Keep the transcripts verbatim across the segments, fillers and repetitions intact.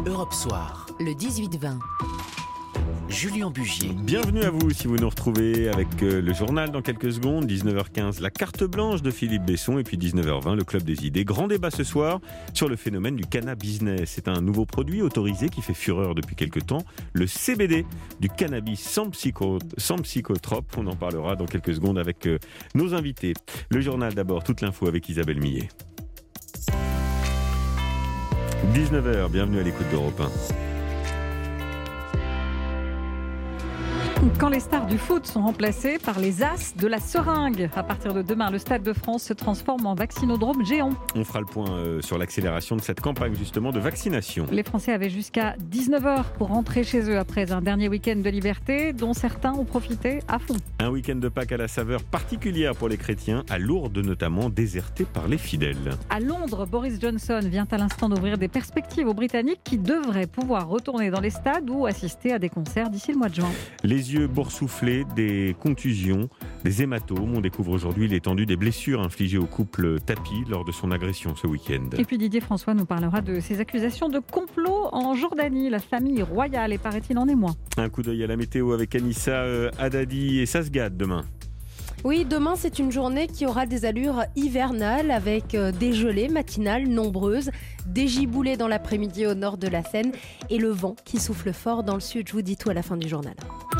Europe Soir, le dix-huit vingt. Julien Bugier. Bienvenue à vous si vous nous retrouvez avec euh, le journal dans quelques secondes. dix-neuf heures quinze, la carte blanche de Philippe Besson. Et puis dix-neuf heures vingt, le Club des idées. Grand débat ce soir sur le phénomène du cannabis business. C'est un nouveau produit autorisé qui fait fureur depuis quelques temps. Le C B D, du cannabis sans, psycho, sans psychotrope. On en parlera dans quelques secondes avec euh, nos invités. Le journal d'abord, toute l'info avec Isabelle Millet. dix-neuf heures, bienvenue à l'écoute d'Europe un. Quand les stars du foot sont remplacées par les as de la seringue. À partir de demain, le Stade de France se transforme en vaccinodrome géant. On fera le point euh, sur l'accélération de cette campagne justement de vaccination. Les Français avaient jusqu'à dix-neuf heures pour rentrer chez eux après un dernier week-end de liberté dont certains ont profité à fond. Un week-end de Pâques à la saveur particulière pour les chrétiens, à Lourdes notamment, déserté par les fidèles. À Londres, Boris Johnson vient à l'instant d'ouvrir des perspectives aux Britanniques qui devraient pouvoir retourner dans les stades ou assister à des concerts d'ici le mois de juin. Les yeux boursouflés, des contusions, des hématomes. On découvre aujourd'hui l'étendue des blessures infligées au couple Tapi lors de son agression ce week-end. Et puis Didier François nous parlera de ces accusations de complot en Jordanie. La famille royale est, paraît-il, en émoi. Un coup d'œil à la météo avec Anissa euh, Haddadi et Sasgad demain. Oui, demain c'est une journée qui aura des allures hivernales avec des gelées matinales nombreuses, des giboulées dans l'après-midi au nord de la Seine et le vent qui souffle fort dans le sud. Je vous dis tout à la fin du journal.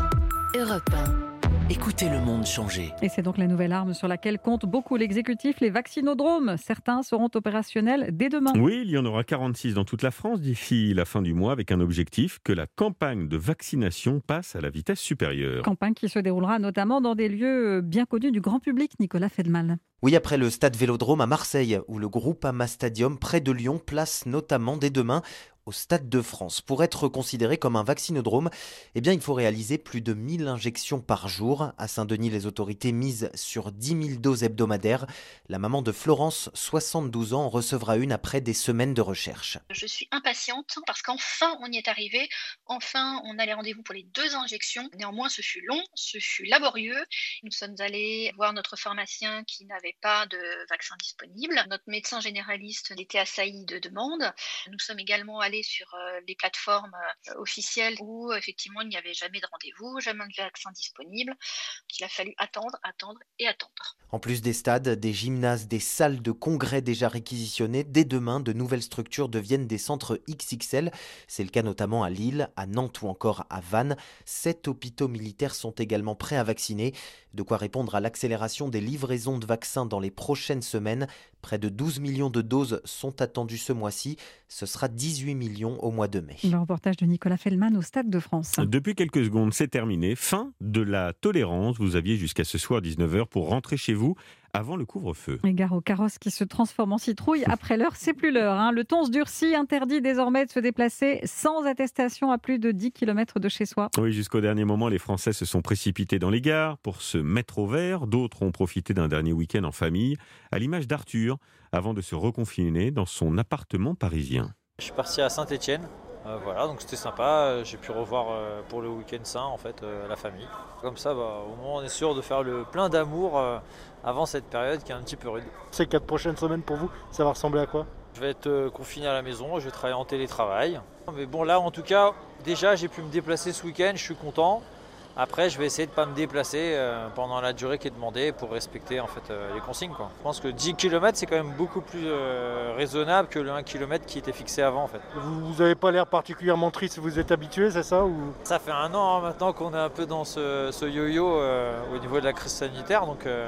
Europe un. Écoutez le monde changer. Et c'est donc la nouvelle arme sur laquelle compte beaucoup l'exécutif, les vaccinodromes. Certains seront opérationnels dès demain. Oui, il y en aura quarante-six dans toute la France d'ici la fin du mois avec un objectif, que la campagne de vaccination passe à la vitesse supérieure. Campagne qui se déroulera notamment dans des lieux bien connus du grand public, Nicolas Feldman. Oui, après le stade Vélodrome à Marseille, où le Groupama Stadium près de Lyon place notamment dès demain au Stade de France. Pour être considéré comme un vaccinodrome, eh bien, il faut réaliser plus de mille injections par jour. À Saint-Denis, les autorités misent sur dix mille doses hebdomadaires. La maman de Florence, soixante-douze ans, en recevra une après des semaines de recherche. Je suis impatiente parce qu'enfin on y est arrivé. Enfin, on a les rendez-vous pour les deux injections. Néanmoins, ce fut long, ce fut laborieux. Nous sommes allés voir notre pharmacien qui n'avait pas de vaccin disponible. Notre médecin généraliste était assailli de demandes. Nous sommes également allés sur euh, les plateformes euh, officielles où euh, effectivement il n'y avait jamais de rendez-vous, jamais de vaccin disponible. Il a fallu attendre, attendre et attendre. En plus des stades, des gymnases, des salles de congrès déjà réquisitionnées, dès demain, de nouvelles structures deviennent des centres X X L. C'est le cas notamment à Lille, à Nantes ou encore à Vannes. Sept hôpitaux militaires sont également prêts à vacciner. De quoi répondre à l'accélération des livraisons de vaccins dans les prochaines semaines. Près de douze millions de doses sont attendues ce mois-ci. Ce sera dix-huit millions au mois de mai. Le reportage de Nicolas Feldman au Stade de France. Depuis quelques secondes, c'est terminé. Fin de la tolérance. Vous aviez jusqu'à ce soir dix-neuf heures pour rentrer chez vous avant le couvre-feu. Et gare au carrosse qui se transforme en citrouille. Après l'heure, c'est plus l'heure. Hein. Le ton se durcit, interdit désormais de se déplacer sans attestation à plus de dix kilomètres de chez soi. Oui, jusqu'au dernier moment, les Français se sont précipités dans les gares pour se mettre au vert. D'autres ont profité d'un dernier week-end en famille, à l'image d'Arthur, avant de se reconfiner dans son appartement parisien. Je suis parti à Saint-Étienne. Euh, voilà, donc c'était sympa, j'ai pu revoir euh, pour le week-end sain en fait euh, la famille. Comme ça, bah, au moins on est sûr de faire le plein d'amour euh, avant cette période qui est un petit peu rude. Ces quatre prochaines semaines pour vous, ça va ressembler à quoi ? Je vais être euh, confiné à la maison, je vais travailler en télétravail. Mais bon là en tout cas, déjà j'ai pu me déplacer ce week-end, je suis content. Après, je vais essayer de ne pas me déplacer euh, pendant la durée qui est demandée pour respecter en fait, euh, les consignes, quoi. Je pense que dix kilomètres, c'est quand même beaucoup plus euh, raisonnable que le un kilomètre qui était fixé avant. En fait. Vous n'avez pas l'air particulièrement triste, vous êtes habitué, c'est ça ou... Ça fait un an hein, maintenant qu'on est un peu dans ce, ce yo-yo euh, au niveau de la crise sanitaire, donc euh,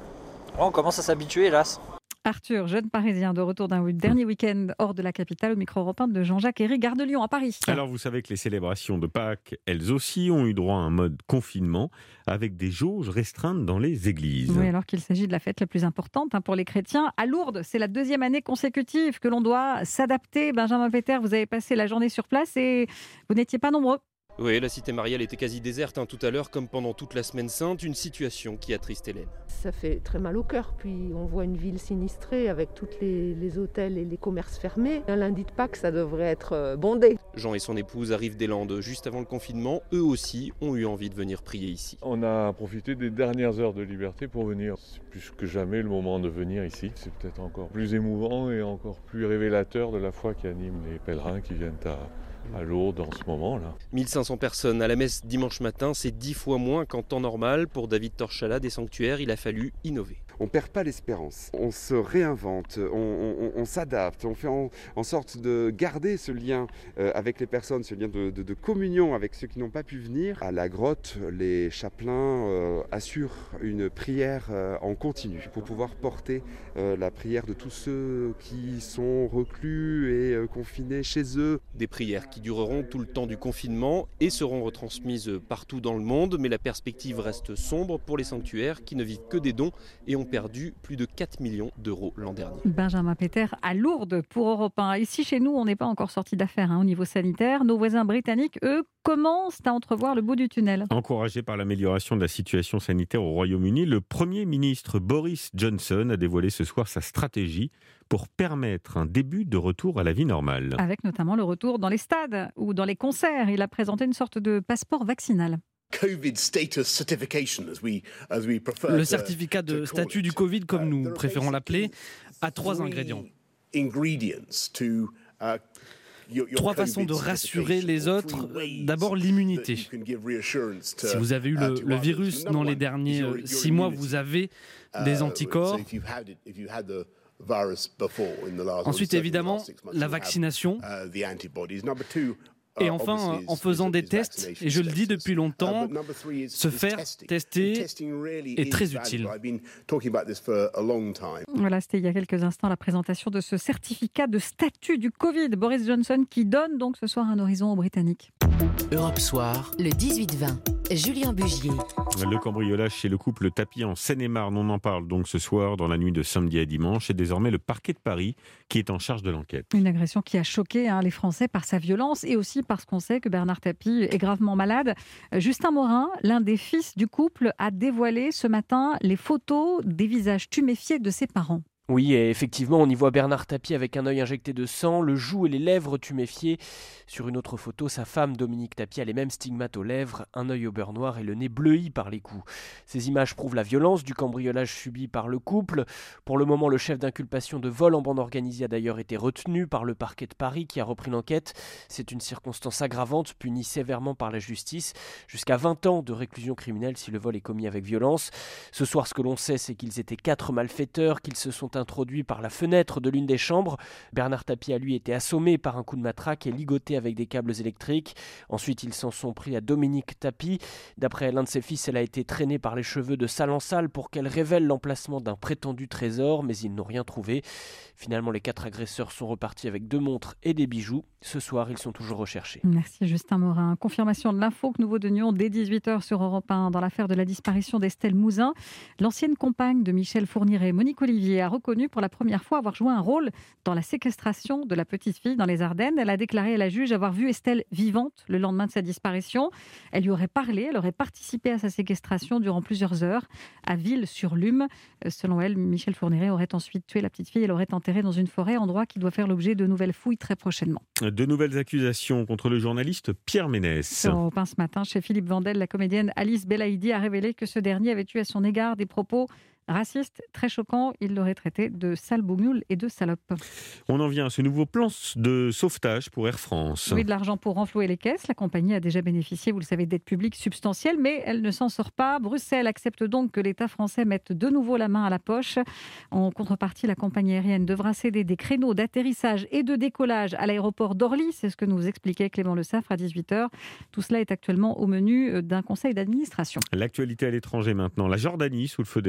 on commence à s'habituer, hélas. Arthur, jeune parisien de retour d'un dernier week-end hors de la capitale, au micro européen de Jean-Jacques Herry, gare de Lyon à Paris. Alors vous savez que les célébrations de Pâques, elles aussi ont eu droit à un mode confinement avec des jauges restreintes dans les églises. Oui, alors qu'il s'agit de la fête la plus importante hein, pour les chrétiens. À Lourdes, c'est la deuxième année consécutive que l'on doit s'adapter. Benjamin Péter, vous avez passé la journée sur place et vous n'étiez pas nombreux. Oui, la cité mariale était quasi déserte hein, tout à l'heure, comme pendant toute la semaine sainte, une situation qui attriste Hélène. Ça fait très mal au cœur, puis on voit une ville sinistrée avec tous les, les hôtels et les commerces fermés. Un lundi de Pâques, ça devrait être bondé. Jean et son épouse arrivent des Landes juste avant le confinement. Eux aussi ont eu envie de venir prier ici. On a profité des dernières heures de liberté pour venir. C'est plus que jamais le moment de venir ici. C'est peut-être encore plus émouvant et encore plus révélateur de la foi qui anime les pèlerins qui viennent à... à Lourdes en ce moment-là. mille cinq cents personnes à la messe dimanche matin, c'est dix fois moins qu'en temps normal. Pour David Torchala des sanctuaires, il a fallu innover. On ne perd pas l'espérance, on se réinvente, on, on, on s'adapte, on fait en, en sorte de garder ce lien euh, avec les personnes, ce lien de, de, de communion avec ceux qui n'ont pas pu venir. À la grotte, les chapelains euh, assurent une prière euh, en continu pour pouvoir porter euh, la prière de tous ceux qui sont reclus et euh, confinés chez eux. Des prières qui dureront tout le temps du confinement et seront retransmises partout dans le monde, mais la perspective reste sombre pour les sanctuaires qui ne vivent que des dons et ont perdu plus de quatre millions d'euros l'an dernier. Benjamin Péter à Lourdes pour Europe un. Ici, chez nous, on n'est pas encore sorti d'affaire hein, au niveau sanitaire. Nos voisins britanniques, eux, commencent à entrevoir le bout du tunnel. Encouragé par l'amélioration de la situation sanitaire au Royaume-Uni, le Premier ministre Boris Johnson a dévoilé ce soir sa stratégie pour permettre un début de retour à la vie normale. Avec notamment le retour dans les stades ou dans les concerts. Il a présenté une sorte de passeport vaccinal. Le certificat de statut du Covid, comme nous préférons l'appeler, a trois ingrédients. Trois façons de rassurer les autres. D'abord, l'immunité. Si vous avez eu le, le virus dans les derniers six mois, vous avez des anticorps. Ensuite, évidemment, la vaccination. Et enfin, en faisant des tests, et je le dis depuis longtemps, se faire tester est très utile. Voilà, c'était il y a quelques instants la présentation de ce certificat de statut du Covid. Boris Johnson qui donne donc ce soir un horizon aux Britanniques. Europe Soir, le dix-huit vingt. Julien Bugier. Le cambriolage chez le couple Tapie en Seine-et-Marne, on en parle donc ce soir dans la nuit de samedi à dimanche. C'est désormais le parquet de Paris qui est en charge de l'enquête. Une agression qui a choqué hein, les Français par sa violence et aussi parce qu'on sait que Bernard Tapie est gravement malade. Justin Morin, l'un des fils du couple, a dévoilé ce matin les photos des visages tuméfiés de ses parents. Oui, et effectivement, on y voit Bernard Tapie avec un œil injecté de sang, le joug et les lèvres tuméfiés. Sur une autre photo, sa femme Dominique Tapie a les mêmes stigmates aux lèvres, un œil au beurre noir et le nez bleui par les coups. Ces images prouvent la violence du cambriolage subi par le couple. Pour le moment, le chef d'inculpation de vol en bande organisée a d'ailleurs été retenu par le parquet de Paris qui a repris l'enquête. C'est une circonstance aggravante punie sévèrement par la justice, jusqu'à vingt ans de réclusion criminelle si le vol est commis avec violence. Ce soir, ce que l'on sait, c'est qu'ils étaient quatre malfaiteurs, qu'ils se sont introduits par la fenêtre de l'une des chambres. Bernard Tapie a lui été assommé par un coup de matraque et ligoté avec des câbles électriques. Ensuite, ils s'en sont pris à Dominique Tapie. D'après l'un de ses fils, elle a été traînée par les cheveux de salle en salle pour qu'elle révèle l'emplacement d'un prétendu trésor, mais ils n'ont rien trouvé. Finalement, les quatre agresseurs sont repartis avec deux montres et des bijoux. Ce soir, ils sont toujours recherchés. Merci Justin Morin. Confirmation de l'info que nous vous donnions dès dix-huit heures sur Europe un dans l'affaire de la disparition d'Estelle Mouzin. L'ancienne compagne de Michel Fourniret, Monique Olivier, a reconnu pour la première fois avoir joué un rôle dans la séquestration de la petite fille dans les Ardennes. Elle a déclaré à la juge avoir vu Estelle vivante le lendemain de sa disparition. Elle lui aurait parlé, elle aurait participé à sa séquestration durant plusieurs heures à Ville-sur-Lume. Selon elle, Michel Fourniret aurait ensuite tué la petite fille et l'aurait enterrée dans une forêt, endroit qui doit faire l'objet de nouvelles fouilles très prochainement. De nouvelles accusations contre le journaliste Pierre Ménès. Sur Europe un ce matin, chez Philippe Vandel, la comédienne Alice Belaïdi a révélé que ce dernier avait eu à son égard des propos raciste, très choquant. Il l'aurait traité de sale bougnoule et de salope. On en vient à ce nouveau plan de sauvetage pour Air France. Oui, de l'argent pour renflouer les caisses. La compagnie a déjà bénéficié, vous le savez, d'aides publiques substantielles, mais elle ne s'en sort pas. Bruxelles accepte donc que l'État français mette de nouveau la main à la poche. En contrepartie, la compagnie aérienne devra céder des créneaux d'atterrissage et de décollage à l'aéroport d'Orly. C'est ce que nous expliquait Clément Le Saffre à dix-huit heures. Tout cela est actuellement au menu d'un conseil d'administration. L'actualité à l'étranger maintenant. La Jordanie sous le feu des projecteurs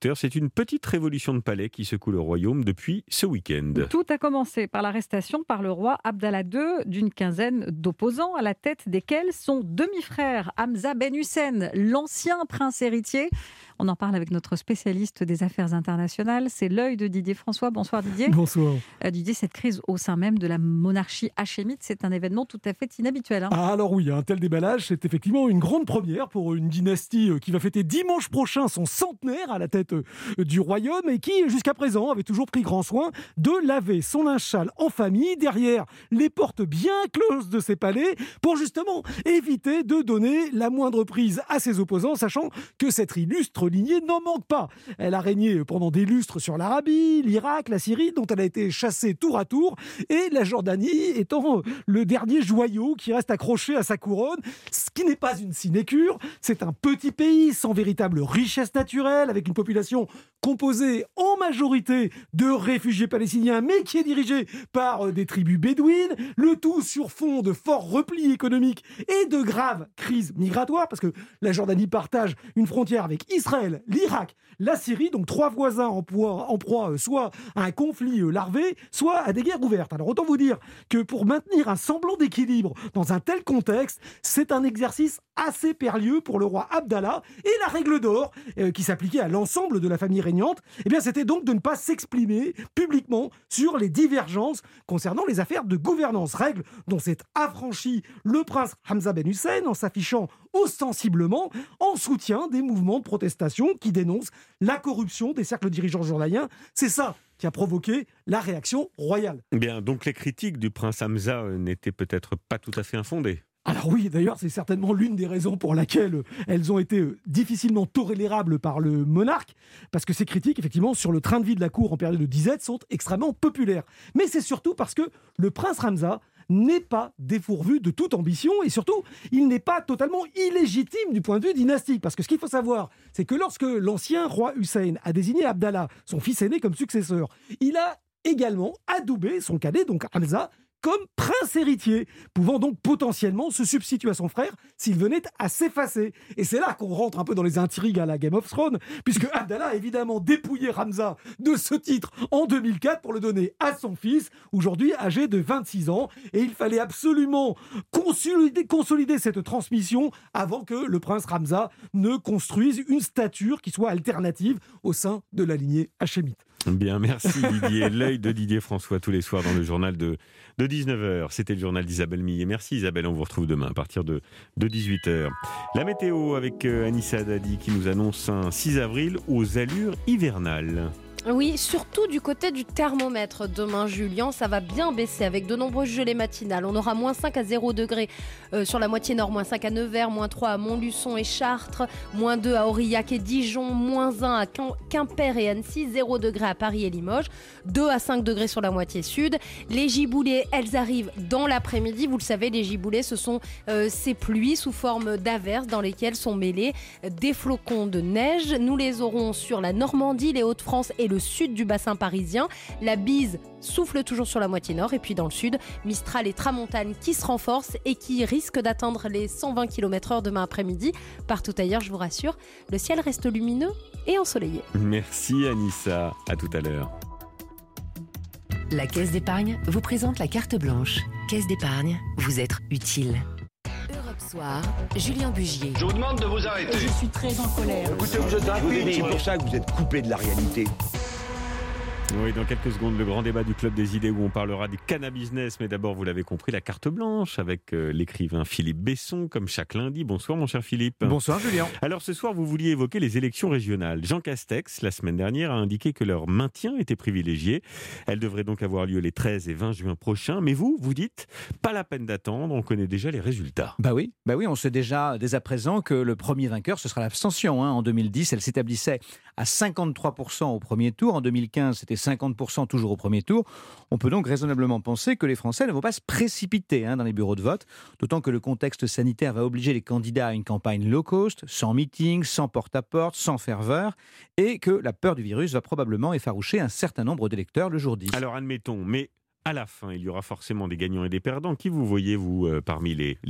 docteur. C'est une petite révolution de palais qui secoue le royaume depuis ce week-end. Tout a commencé par l'arrestation par le roi Abdallah deux d'une quinzaine d'opposants, à la tête desquels son demi-frère Hamza Ben Hussein, l'ancien prince héritier. On en parle avec notre spécialiste des affaires internationales. C'est l'œil de Didier François. Bonsoir Didier. Bonsoir. Euh, Didier, cette crise au sein même de la monarchie hachémite, c'est un événement tout à fait inhabituel. Hein. Ah alors oui, un tel déballage, c'est effectivement une grande première pour une dynastie qui va fêter dimanche prochain son centenaire à la tête du royaume et qui, jusqu'à présent, avait toujours pris grand soin de laver son linge sale en famille, derrière les portes bien closes de ses palais, pour justement éviter de donner la moindre prise à ses opposants, sachant que cette illustre lignée n'en manque pas. Elle a régné pendant des lustres sur l'Arabie, l'Irak, la Syrie, dont elle a été chassée tour à tour, et la Jordanie étant le dernier joyau qui reste accroché à sa couronne, ce qui n'est pas une sinécure. C'est un petit pays sans véritable richesse naturelle, avec une population composée en majorité de réfugiés palestiniens, mais qui est dirigée par des tribus bédouines, le tout sur fond de forts replis économiques et de graves crises migratoires, parce que la Jordanie partage une frontière avec Israël, l'Irak, la Syrie, donc trois voisins en proie, en proie soit à un conflit larvé, soit à des guerres ouvertes. Alors autant vous dire que pour maintenir un semblant d'équilibre dans un tel contexte, c'est un exercice assez périlleux pour le roi Abdallah, et la règle d'or euh, qui s'appliquait à l'ensemble de la famille régnante, eh bien c'était donc de ne pas s'exprimer publiquement sur les divergences concernant les affaires de gouvernance, règle dont s'est affranchi le prince Hamza Ben Hussein en s'affichant ostensiblement en soutien des mouvements de protestation qui dénoncent la corruption des cercles dirigeants jordaniens. C'est ça qui a provoqué la réaction royale. Bien, donc les critiques du prince Hamza n'étaient peut-être pas tout à fait infondées. Alors oui, d'ailleurs, c'est certainement l'une des raisons pour laquelle elles ont été difficilement tolérables par le monarque, parce que ces critiques, effectivement, sur le train de vie de la cour en période de disette sont extrêmement populaires. Mais c'est surtout parce que le prince Hamza n'est pas dépourvu de toute ambition, et surtout, il n'est pas totalement illégitime du point de vue dynastique. Parce que ce qu'il faut savoir, c'est que lorsque l'ancien roi Hussein a désigné Abdallah, son fils aîné, comme successeur, il a également adoubé son cadet, donc Hamza, comme prince héritier, pouvant donc potentiellement se substituer à son frère s'il venait à s'effacer. Et c'est là qu'on rentre un peu dans les intrigues à la Game of Thrones, puisque Abdallah a évidemment dépouillé Hamza de ce titre en deux mille quatre pour le donner à son fils, aujourd'hui âgé de vingt-six ans. Et il fallait absolument consolider, consolider cette transmission avant que le prince Hamza ne construise une stature qui soit alternative au sein de la lignée hachémite. Bien, merci Didier. L'œil de Didier François tous les soirs dans le journal de, de dix-neuf heures. C'était le journal d'Isabelle Millet. Merci Isabelle, on vous retrouve demain à partir de, de dix-huit heures. La météo avec Anissa Dadi qui nous annonce un six avril aux allures hivernales. Oui, surtout du côté du thermomètre. Demain, Julien, ça va bien baisser avec de nombreuses gelées matinales. On aura moins cinq à zéro degrés euh, sur la moitié nord, moins cinq à Nevers, moins trois à Montluçon et Chartres, moins deux à Aurillac et Dijon, moins un à Quimper et Annecy, zéro degré à Paris et Limoges, deux à cinq degrés sur la moitié sud. Les giboulées, elles arrivent dans l'après-midi. Vous le savez, les giboulées, ce sont euh, ces pluies sous forme d'averses dans lesquelles sont mêlés des flocons de neige. Nous les aurons sur la Normandie, les Hauts-de-France et le sud du bassin parisien. La bise souffle toujours sur la moitié nord, et puis dans le sud, Mistral et Tramontane qui se renforcent et qui risquent d'atteindre les cent vingt kilomètres heure demain après-midi. Partout ailleurs, je vous rassure, le ciel reste lumineux et ensoleillé. Merci Anissa, à tout à l'heure. La Caisse d'épargne vous présente la carte blanche. Caisse d'épargne, vous être utile. Europe Soir, Julien Bugier. Je vous demande de vous arrêter. Je suis très en colère. Écoutez, vous êtes rapide, c'est pour ça que vous êtes coupé de la réalité. Oui, dans quelques secondes, le grand débat du Club des idées où on parlera des cannabusiness. Mais d'abord, vous l'avez compris, la carte blanche avec euh, l'écrivain Philippe Besson, comme chaque lundi. Bonsoir, mon cher Philippe. Bonsoir, Julien. Alors, ce soir, vous vouliez évoquer les élections régionales. Jean Castex, la semaine dernière, a indiqué que leur maintien était privilégié. Elles devraient donc avoir lieu les treize et vingt juin prochains. Mais vous, vous dites, pas la peine d'attendre, on connaît déjà les résultats. Bah oui, bah oui, on sait déjà dès à présent que le premier vainqueur, ce sera l'abstention. Hein. En deux mille dix, elle s'établissait à cinquante-trois pour cent au premier tour. En deux mille quinze, c'était cinquante pour cent toujours au premier tour. On peut donc raisonnablement penser que les Français ne vont pas se précipiter hein, dans les bureaux de vote, d'autant que le contexte sanitaire va obliger les candidats à une campagne low cost, sans meeting, sans porte-à-porte, sans ferveur, et que la peur du virus va probablement effaroucher un certain nombre d'électeurs le jour dix. Alors admettons, mais à la fin, il y aura forcément des gagnants et des perdants. Qui vous voyez, vous, euh, parmi les, les gagnants ?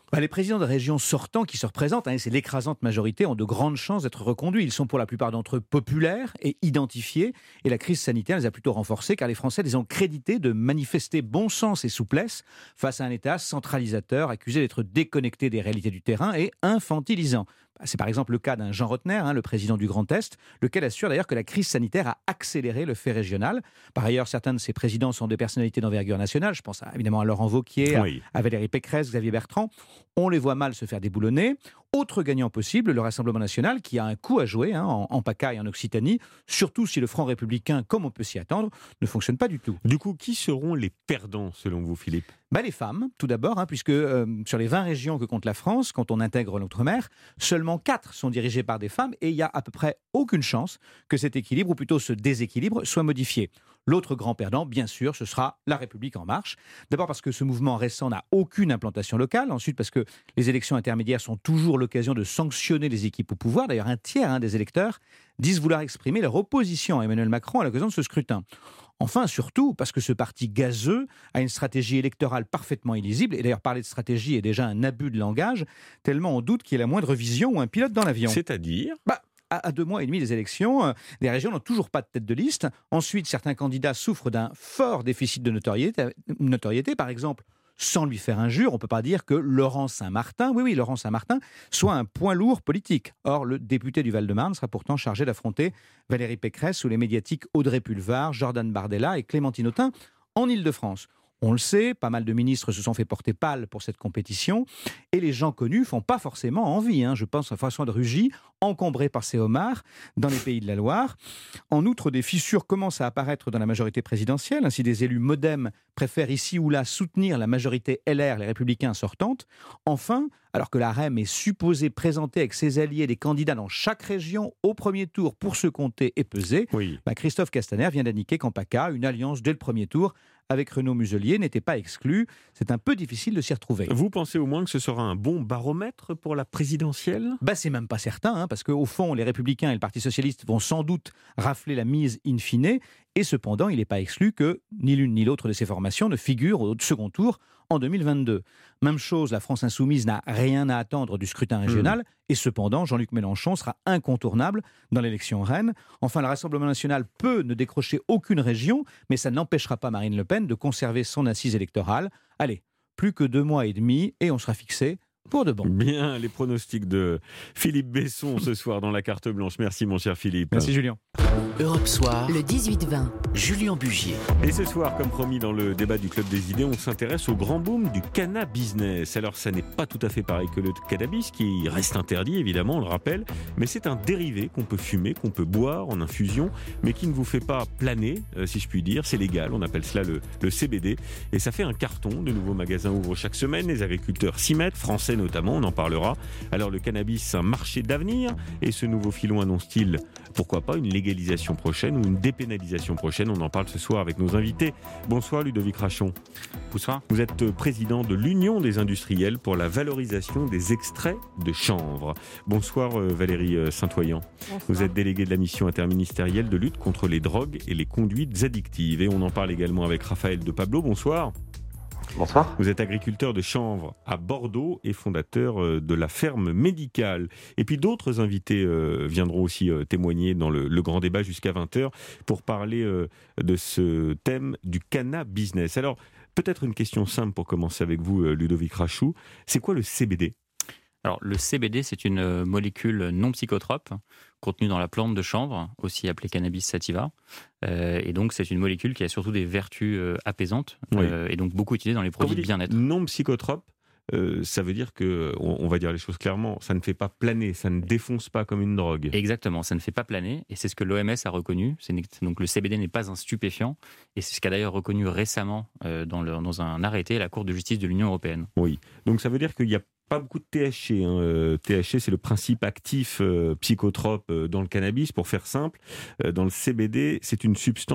Bah, les présidents de régions sortants qui se représentent, hein, c'est l'écrasante majorité, ont de grandes chances d'être reconduits. Ils sont pour la plupart d'entre eux populaires et identifiés. Et la crise sanitaire les a plutôt renforcés car les Français les ont crédités de manifester bon sens et souplesse face à un État centralisateur accusé d'être déconnecté des réalités du terrain et infantilisant. C'est par exemple le cas d'un Jean Rotner, hein, le président du Grand Est, lequel assure d'ailleurs que la crise sanitaire a accéléré le fait régional. Par ailleurs, certains de ces présidents sont des personnalités d'envergure nationale. Je pense à, évidemment à Laurent Wauquiez, oui. à, à Valérie Pécresse, Xavier Bertrand. On les voit mal se faire déboulonner. Autre gagnant possible, le Rassemblement national, qui a un coup à jouer hein, en, en PACA et en Occitanie, surtout si le Front républicain, comme on peut s'y attendre, ne fonctionne pas du tout. Du coup, qui seront les perdants selon vous, Philippe ? Bah, les femmes, tout d'abord, hein, puisque euh, sur les vingt régions que compte la France, quand on intègre l'outre-mer, seulement quatre sont dirigées par des femmes et il n'y a à peu près aucune chance que cet équilibre, ou plutôt ce déséquilibre, soit modifié. L'autre grand perdant, bien sûr, ce sera La République En Marche. D'abord parce que ce mouvement récent n'a aucune implantation locale. Ensuite parce que les élections intermédiaires sont toujours l'occasion de sanctionner les équipes au pouvoir. D'ailleurs, un tiers hein, des électeurs disent vouloir exprimer leur opposition à Emmanuel Macron à l'occasion de ce scrutin. Enfin, surtout, parce que ce parti gazeux a une stratégie électorale parfaitement illisible. Et d'ailleurs, parler de stratégie est déjà un abus de langage, tellement on doute qu'il y ait la moindre vision ou un pilote dans l'avion. C'est-à-dire bah, à deux mois et demi des élections, les régions n'ont toujours pas de tête de liste. Ensuite, certains candidats souffrent d'un fort déficit de notoriété. notoriété. Par exemple, sans lui faire injure, on ne peut pas dire que Laurent Saint-Martin, oui, oui, Laurent Saint-Martin, soit un point lourd politique. Or, le député du Val-de-Marne sera pourtant chargé d'affronter Valérie Pécresse ou les médiatiques Audrey Pulvar, Jordan Bardella et Clémentine Autain en Île-de-France. On le sait, pas mal de ministres se sont fait porter pâle pour cette compétition et les gens connus font pas forcément envie. Hein. Je pense à François de Rugy, encombré par ses homards dans les Pays de la Loire. En outre, des fissures commencent à apparaître dans la majorité présidentielle. Ainsi, des élus modem préfèrent ici ou là soutenir la majorité L R, les Républicains sortantes. Enfin, alors que la R E M est supposée présenter avec ses alliés des candidats dans chaque région au premier tour pour se compter et peser, oui. bah Christophe Castaner vient d'indiquer qu'en PACA, une alliance dès le premier tour avec Renaud Muselier n'était pas exclue. C'est un peu difficile de s'y retrouver. Vous pensez au moins que ce sera un bon baromètre pour la présidentielle ? Bah, c'est même pas certain, hein, parce qu'au fond, les Républicains et le Parti Socialiste vont sans doute rafler la mise in fine, et cependant, il n'est pas exclu que ni l'une ni l'autre de ces formations ne figurent au second tour en deux mille vingt-deux. Même chose, la France Insoumise n'a rien à attendre du scrutin régional, mmh. et cependant, Jean-Luc Mélenchon sera incontournable dans l'élection reine. Enfin, le Rassemblement national peut ne décrocher aucune région, mais ça n'empêchera pas Marine Le Pen de conserver son assise électorale. Allez, plus que deux mois et demi, et on sera fixé pour de bon. Bien, les pronostics de Philippe Besson ce soir dans la carte blanche. Merci mon cher Philippe. Merci Julien. Europe Soir, le dix-huit vingt, Julien Bugier. Et ce soir, comme promis dans le débat du Club des Idées, on s'intéresse au grand boom du cannabis business. Alors ça n'est pas tout à fait pareil que le cannabis, qui reste interdit évidemment, on le rappelle, mais c'est un dérivé qu'on peut fumer, qu'on peut boire en infusion, mais qui ne vous fait pas planer, euh, si je puis dire. C'est légal, on appelle cela le, le C B D, et ça fait un carton. De nouveaux magasins ouvrent chaque semaine, les agriculteurs s'y mettent, français notamment, on en parlera. Alors le cannabis, c'est un marché d'avenir, et ce nouveau filon annonce-t-il, pourquoi pas, une légalisation prochaine ou une dépénalisation prochaine? On en parle ce soir avec nos invités. Bonsoir Ludovic Rachon. Bonsoir. Vous êtes président de l'Union des industriels pour la valorisation des extraits de chanvre. Bonsoir Valérie Saint-Oyen. Vous êtes déléguée de la mission interministérielle de lutte contre les drogues et les conduites addictives. Et on en parle également avec Raphaël de Pablo. Bonsoir. Bonsoir. Vous êtes agriculteur de chanvre à Bordeaux et fondateur de la ferme médicale. Et puis d'autres invités euh, viendront aussi euh, témoigner dans le, le grand débat jusqu'à vingt heures pour parler euh, de ce thème du cannabis business. Alors, peut-être une question simple pour commencer avec vous, Ludovic Rachou. C'est quoi le C B D ? Alors, le C B D, c'est une molécule non psychotrope contenue dans la plante de chanvre, aussi appelée cannabis sativa. Euh, et donc, c'est une molécule qui a surtout des vertus euh, apaisantes oui. euh, et donc beaucoup utilisée dans les produits de bien-être. Non psychotrope, euh, ça veut dire que, on, on va dire les choses clairement, ça ne fait pas planer, ça ne défonce pas comme une drogue. Exactement, ça ne fait pas planer, et c'est ce que l'O M S a reconnu. C'est, donc, le C B D n'est pas un stupéfiant, et c'est ce qu'a d'ailleurs reconnu récemment euh, dans, le, dans un arrêté la Cour de justice de l'Union européenne. Oui, donc ça veut dire qu'il y a pas beaucoup de T H C. Hein. Euh, T H C, c'est le principe actif euh, psychotrope euh, dans le cannabis, pour faire simple. Euh, dans le C B D, c'est une substance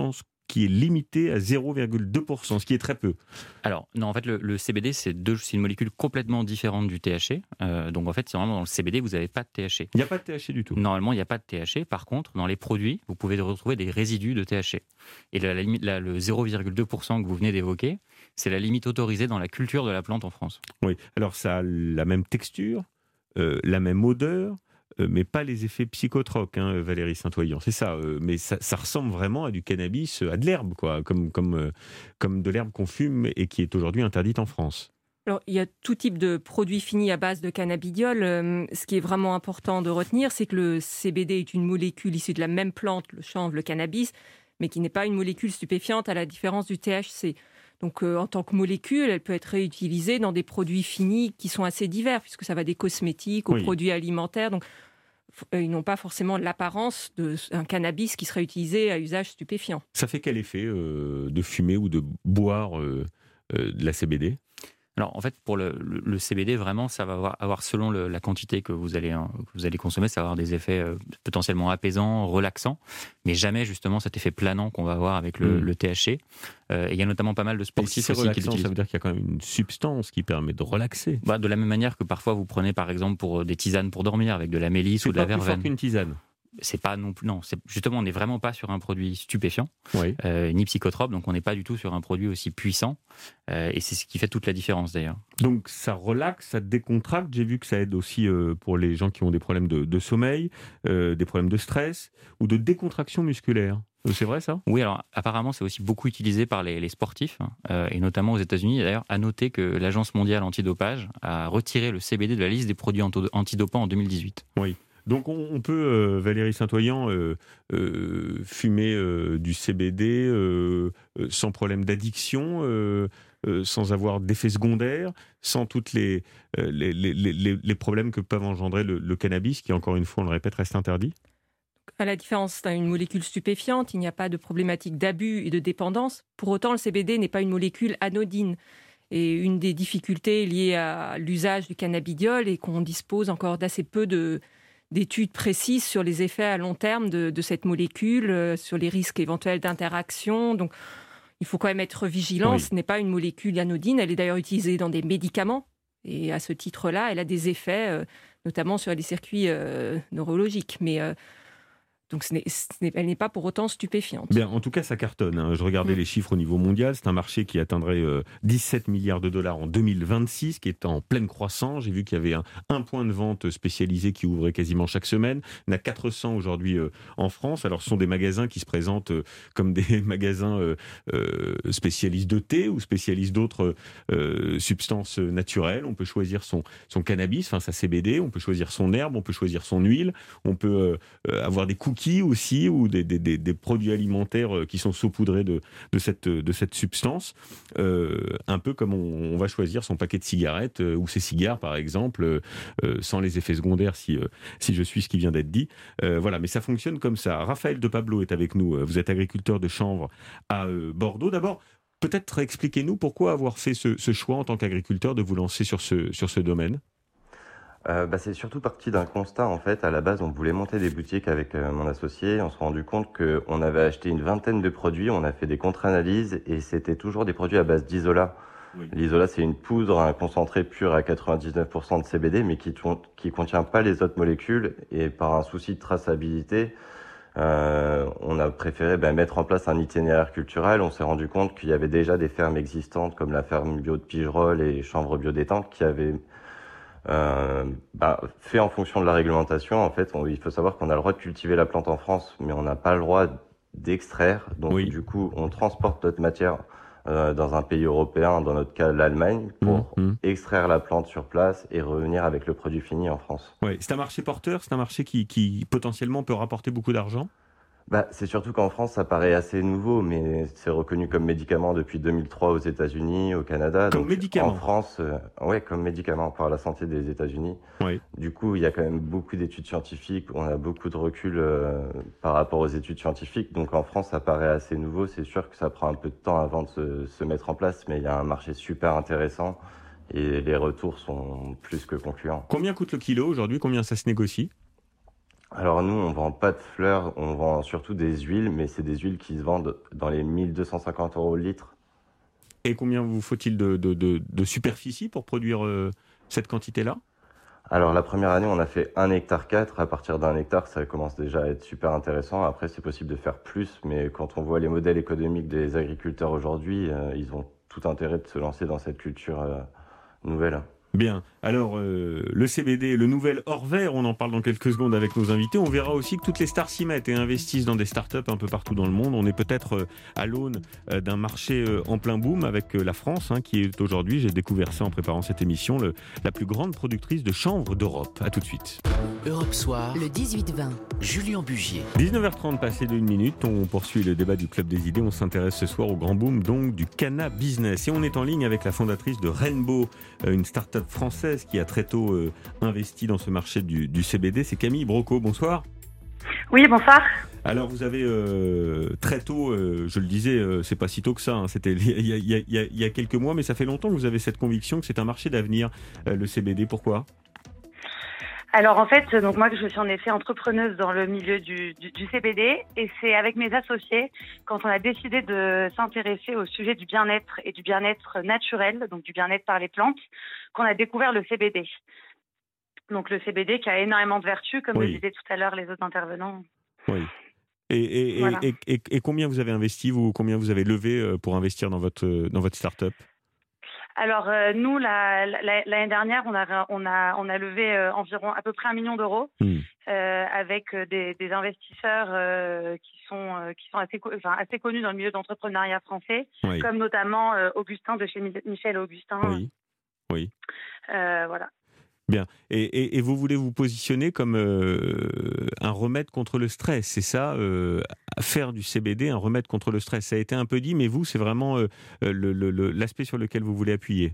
qui est limité à zéro virgule deux pour cent, ce qui est très peu. Alors, non, en fait, le, le C B D, c'est, deux, c'est une molécule complètement différente du T H C. Euh, donc, en fait, c'est vraiment dans le C B D, vous n'avez pas de T H C. Il n'y a pas de T H C du tout. Normalement, il n'y a pas de T H C. Par contre, dans les produits, vous pouvez retrouver des résidus de T H C. Et la, la, la, le zéro virgule deux pour cent que vous venez d'évoquer, c'est la limite autorisée dans la culture de la plante en France. Oui, alors ça a la même texture, euh, la même odeur, euh, mais pas les effets psychotropes, hein, Valérie Saint-Oyen, c'est ça. Euh, mais ça, ça ressemble vraiment à du cannabis, à de l'herbe, quoi, comme, comme, euh, comme de l'herbe qu'on fume et qui est aujourd'hui interdite en France. Alors, il y a tout type de produits finis à base de cannabidiol. Euh, ce qui est vraiment important de retenir, c'est que le C B D est une molécule issue de la même plante, le chanvre, le cannabis, mais qui n'est pas une molécule stupéfiante à la différence du T H C. Donc, euh, en tant que molécule, elle peut être réutilisée dans des produits finis qui sont assez divers, puisque ça va des cosmétiques aux oui. produits alimentaires. Donc, euh, ils n'ont pas forcément l'apparence d'un cannabis qui serait utilisé à usage stupéfiant. Ça fait quel effet euh, de fumer ou de boire euh, euh, de la C B D ? Alors, en fait, pour le, le, le C B D, vraiment, ça va avoir, avoir selon le, la quantité que vous, allez, hein, que vous allez consommer, ça va avoir des effets euh, potentiellement apaisants, relaxants, mais jamais, justement, cet effet planant qu'on va avoir avec le, mmh. le T H C. Euh, et il y a notamment pas mal de sportifs si aussi relaxant, qui l'utilisent. Ça veut dire qu'il y a quand même une substance qui permet de relaxer. Bah, de la même manière que parfois, vous prenez, par exemple, pour des tisanes pour dormir, avec de la mélisse ou de la verveine. C'est pas plus fort qu'une tisane. C'est pas non plus non. C'est, justement, on n'est vraiment pas sur un produit stupéfiant, oui. euh, ni psychotrope, donc on n'est pas du tout sur un produit aussi puissant. Euh, et c'est ce qui fait toute la différence d'ailleurs. Donc ça relaxe, ça décontracte. J'ai vu que ça aide aussi euh, pour les gens qui ont des problèmes de, de sommeil, euh, des problèmes de stress ou de décontraction musculaire. C'est vrai ça ? Oui, alors apparemment c'est aussi beaucoup utilisé par les, les sportifs, euh, et notamment aux États-Unis. D'ailleurs, à noter que l'Agence mondiale antidopage a retiré le C B D de la liste des produits antidopants en deux mille dix-huit. Oui. Donc on, on peut, euh, Valérie Saint-Oyen, euh, euh, fumer euh, du C B D euh, euh, sans problème d'addiction, euh, euh, sans avoir d'effets secondaires, sans tous les, euh, les, les, les, les problèmes que peuvent engendrer le, le cannabis, qui encore une fois, on le répète, reste interdit. À la différence d'une molécule stupéfiante, il n'y a pas de problématique d'abus et de dépendance. Pour autant, le C B D n'est pas une molécule anodine. Et une des difficultés liées à l'usage du cannabidiol est qu'on dispose encore d'assez peu de... d'études précises sur les effets à long terme de, de cette molécule, euh, sur les risques éventuels d'interaction. Donc, il faut quand même être vigilant. Oui. Ce n'est pas une molécule anodine. Elle est d'ailleurs utilisée dans des médicaments. Et à ce titre-là, elle a des effets, euh, notamment sur les circuits euh, neurologiques. Mais euh, donc, ce n'est, ce n'est, elle n'est pas pour autant stupéfiante. Bien, en tout cas, ça cartonne. Hein. Je regardais mmh. les chiffres au niveau mondial. C'est un marché qui atteindrait euh, dix-sept milliards de dollars en deux mille vingt-six, qui est en pleine croissance. J'ai vu qu'il y avait un, un point de vente spécialisé qui ouvrait quasiment chaque semaine. Il y en a quatre cents aujourd'hui euh, en France. Alors, ce sont des magasins qui se présentent euh, comme des magasins euh, euh, spécialistes de thé ou spécialistes d'autres euh, substances naturelles. On peut choisir son, son cannabis, enfin sa C B D. On peut choisir son herbe, on peut choisir son huile. On peut euh, avoir des cookies aussi, ou des, des, des, des produits alimentaires qui sont saupoudrés de, de, cette, de cette substance, euh, un peu comme on, on va choisir son paquet de cigarettes euh, ou ses cigares par exemple, euh, sans les effets secondaires si, euh, si je suis ce qui vient d'être dit. Euh, voilà, mais ça fonctionne comme ça. Raphaël de Pablo est avec nous, vous êtes agriculteur de chanvre à euh, Bordeaux. D'abord, peut-être expliquez-nous pourquoi avoir fait ce, ce choix en tant qu'agriculteur de vous lancer sur ce, sur ce domaine. Euh, bah, c'est surtout parti d'un constat en fait. À la base, on voulait monter des boutiques avec euh, mon associé. On s'est rendu compte qu'on avait acheté une vingtaine de produits. On a fait des contre-analyses et c'était toujours des produits à base d'isola. Oui. L'isola, c'est une poudre, un concentré pur à quatre-vingt-dix-neuf pour cent de C B D, mais qui qui contient pas les autres molécules. Et par un souci de traçabilité, euh, on a préféré bah, mettre en place un itinéraire culturel. On s'est rendu compte qu'il y avait déjà des fermes existantes comme la ferme bio de Pigerolles et Chanvre Bio Détente qui avaient Euh, bah, fait en fonction de la réglementation. En fait, on, il faut savoir qu'on a le droit de cultiver la plante en France, mais on n'a pas le droit d'extraire. Donc, oui. du coup, on transporte notre matière euh, dans un pays européen, dans notre cas l'Allemagne, pour mmh. extraire la plante sur place et revenir avec le produit fini en France. Oui, c'est un marché porteur, c'est un marché qui, qui potentiellement peut rapporter beaucoup d'argent. Bah, c'est surtout qu'en France, ça paraît assez nouveau, mais c'est reconnu comme médicament depuis deux mille trois aux États-Unis, au Canada. Comme donc, médicament. En France, euh, ouais, comme médicament par la santé des États-Unis. Oui. Du coup, il y a quand même beaucoup d'études scientifiques. On a beaucoup de recul euh, par rapport aux études scientifiques. Donc en France, ça paraît assez nouveau. C'est sûr que ça prend un peu de temps avant de se, se mettre en place, mais il y a un marché super intéressant et les retours sont plus que concluants. Combien coûte le kilo aujourd'hui ? Combien ça se négocie ? Alors nous, on vend pas de fleurs, on vend surtout des huiles, mais c'est des huiles qui se vendent dans les mille deux cent cinquante euros le litre. Et combien vous faut-il de, de, de, de superficie pour produire euh, cette quantité-là ? Alors la première année, on a fait un hectare quatre. À partir d'un hectare, ça commence déjà à être super intéressant. Après, c'est possible de faire plus, mais quand on voit les modèles économiques des agriculteurs aujourd'hui, euh, ils ont tout intérêt de se lancer dans cette culture euh, nouvelle. Bien, alors euh, le C B D, le nouvel or vert, on en parle dans quelques secondes avec nos invités. On verra aussi que toutes les stars s'y mettent et investissent dans des startups un peu partout dans le monde. On est peut-être euh, à l'aune euh, d'un marché euh, en plein boom avec euh, la France, hein, qui est aujourd'hui, j'ai découvert ça en préparant cette émission, le, la plus grande productrice de chanvre d'Europe. A tout de suite. Europe Soir, le dix-huit vingt, Julien Bugier. dix-neuf heures trente, passé d'une minute, on poursuit le débat du Club des idées. On s'intéresse ce soir au grand boom donc du cannabis business. Et on est en ligne avec la fondatrice de Rainbow, euh, une start-up française qui a très tôt euh, investi dans ce marché du, du C B D. C'est Camille Brocco, bonsoir. Oui, bonsoir. Alors vous avez euh, très tôt, euh, je le disais, euh, c'est pas si tôt que ça, hein, c'était il y, y, y, y, y a quelques mois, mais ça fait longtemps que vous avez cette conviction que c'est un marché d'avenir, euh, le C B D. Pourquoi ? Alors en fait, donc moi je suis en effet entrepreneuse dans le milieu du, du, du C B D et c'est avec mes associés quand on a décidé de s'intéresser au sujet du bien-être et du bien-être naturel, donc du bien-être par les plantes, qu'on a découvert le C B D. Donc le C B D qui a énormément de vertus, comme oui. le disaient tout à l'heure les autres intervenants. Oui. Et, et, voilà. et, et, et, et combien vous avez investi, vous, combien vous avez levé pour investir dans votre, dans votre start-up ? Alors euh, nous, la, la, l'année dernière, on a, on a, on a levé euh, environ à peu près un million d'euros mmh. euh, avec des, des investisseurs euh, qui sont, euh, qui sont assez, enfin, assez connus dans le milieu d'entrepreneuriat français, oui. comme notamment euh, Augustin de chez Michel Augustin. Oui. Oui. Euh, voilà. Bien. Et, et, et vous voulez vous positionner comme euh, un remède contre le stress, c'est ça, euh, faire du C B D un remède contre le stress. Ça a été un peu dit, mais vous, c'est vraiment euh, le, le, le, l'aspect sur lequel vous voulez appuyer.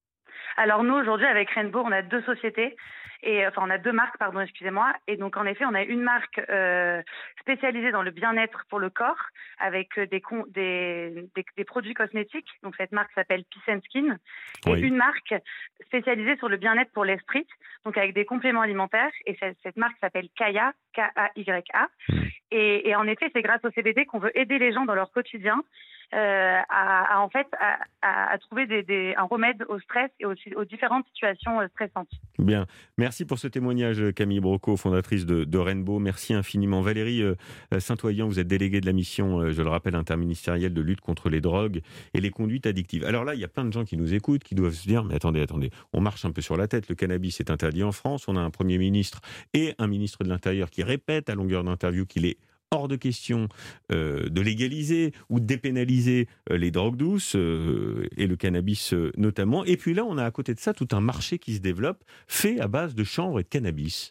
Alors nous, aujourd'hui, avec Rainbow, on a deux sociétés, et enfin on a deux marques, pardon, excusez-moi. Et donc en effet, on a une marque euh, spécialisée dans le bien-être pour le corps, avec des, con- des, des, des produits cosmétiques. Donc cette marque s'appelle Peace and Skin. Et oui. une marque spécialisée sur le bien-être pour l'esprit, donc avec des compléments alimentaires. Et cette, cette marque s'appelle Kaya, K A Y A. Mmh. Et, et en effet, c'est grâce au C B D qu'on veut aider les gens dans leur quotidien. Euh, à, à en fait à, à, à trouver des, des, un remède au stress et aux, aux différentes situations stressantes. Bien, merci pour ce témoignage Camille Brocco, fondatrice de, de Rainbow. Merci infiniment. Valérie euh, Saint-Oyen, vous êtes déléguée de la mission, euh, je le rappelle, interministérielle de lutte contre les drogues et les conduites addictives. Alors là, il y a plein de gens qui nous écoutent, qui doivent se dire, mais attendez, attendez, on marche un peu sur la tête, le cannabis est interdit en France, on a un Premier ministre et un ministre de l'Intérieur qui répètent à longueur d'interview qu'il est hors de question euh, de légaliser ou de dépénaliser euh, les drogues douces euh, et le cannabis euh, notamment. Et puis là, on a à côté de ça tout un marché qui se développe, fait à base de chanvre et de cannabis.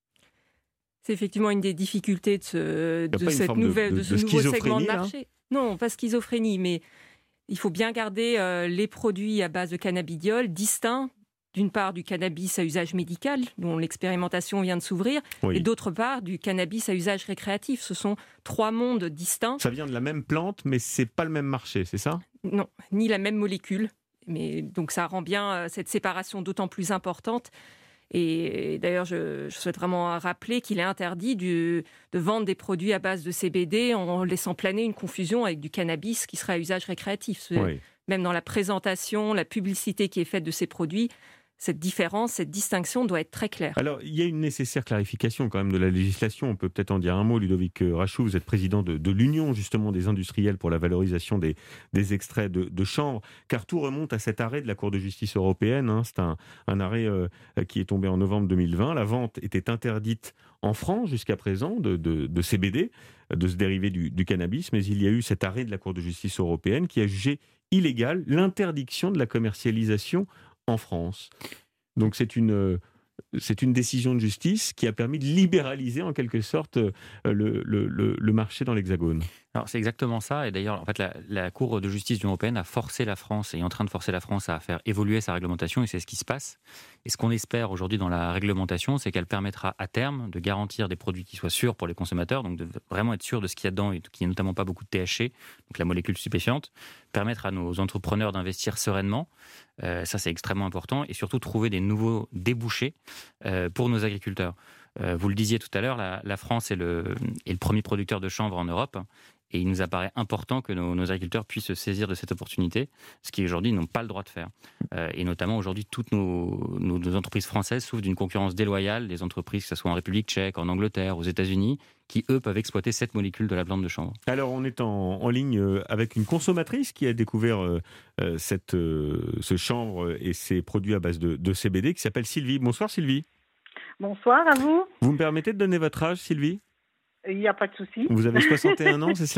C'est effectivement une des difficultés de ce, de cette nouvelle, de, de, de ce de nouveau segment de marché. Là. Non, pas schizophrénie, mais il faut bien garder euh, les produits à base de cannabidiol distincts. D'une part, du cannabis à usage médical, dont l'expérimentation vient de s'ouvrir, oui. et d'autre part, du cannabis à usage récréatif. Ce sont trois mondes distincts. Ça vient de la même plante, mais c'est pas le même marché, c'est ça ? Non, ni la même molécule. Mais donc ça rend bien cette séparation d'autant plus importante. Et d'ailleurs, je, je souhaite vraiment rappeler qu'il est interdit du, de vendre des produits à base de C B D en laissant planer une confusion avec du cannabis qui serait à usage récréatif. Oui. Même dans la présentation, la publicité qui est faite de ces produits, cette différence, cette distinction doit être très claire. Alors, il y a une nécessaire clarification quand même de la législation. On peut peut-être en dire un mot. Ludovic Rachou, vous êtes président de, de l'Union justement des industriels pour la valorisation des, des extraits de, de chanvre, car tout remonte à cet arrêt de la Cour de justice européenne. Hein. C'est un, un arrêt euh, qui est tombé en novembre deux mille vingt. La vente était interdite en France jusqu'à présent de, de, de C B D, de ce dérivé du, du cannabis, mais il y a eu cet arrêt de la Cour de justice européenne qui a jugé illégale l'interdiction de la commercialisation en France. Donc c'est une, c'est une décision de justice qui a permis de libéraliser en quelque sorte le, le, le, le marché dans l'Hexagone. Alors c'est exactement ça, et d'ailleurs en fait la, la Cour de justice de l'Union européenne a forcé la France, et est en train de forcer la France à faire évoluer sa réglementation, et c'est ce qui se passe. Et ce qu'on espère aujourd'hui dans la réglementation, c'est qu'elle permettra à terme de garantir des produits qui soient sûrs pour les consommateurs, donc de vraiment être sûr de ce qu'il y a dedans, et qu'il n'y ait notamment pas beaucoup de T H C, donc la molécule stupéfiante, permettre à nos entrepreneurs d'investir sereinement, euh, ça c'est extrêmement important, et surtout trouver des nouveaux débouchés euh, pour nos agriculteurs. Euh, vous le disiez tout à l'heure, la, la France est le, est le premier producteur de chanvre en Europe. Et il nous apparaît important que nos, nos agriculteurs puissent se saisir de cette opportunité, ce qui aujourd'hui n'ont pas le droit de faire. Euh, et notamment aujourd'hui, toutes nos, nos, nos entreprises françaises souffrent d'une concurrence déloyale des entreprises, que ce soit en République tchèque, en Angleterre, aux États-Unis, qui eux peuvent exploiter cette molécule de la plante de chanvre. Alors on est en, en ligne avec une consommatrice qui a découvert euh, cette, euh, ce chanvre et ses produits à base de, de C B D, qui s'appelle Sylvie. Bonsoir Sylvie. Bonsoir à vous. Vous me permettez de donner votre âge, Sylvie ? Il n'y a pas de souci. Vous avez soixante et un ans, c'est cela ?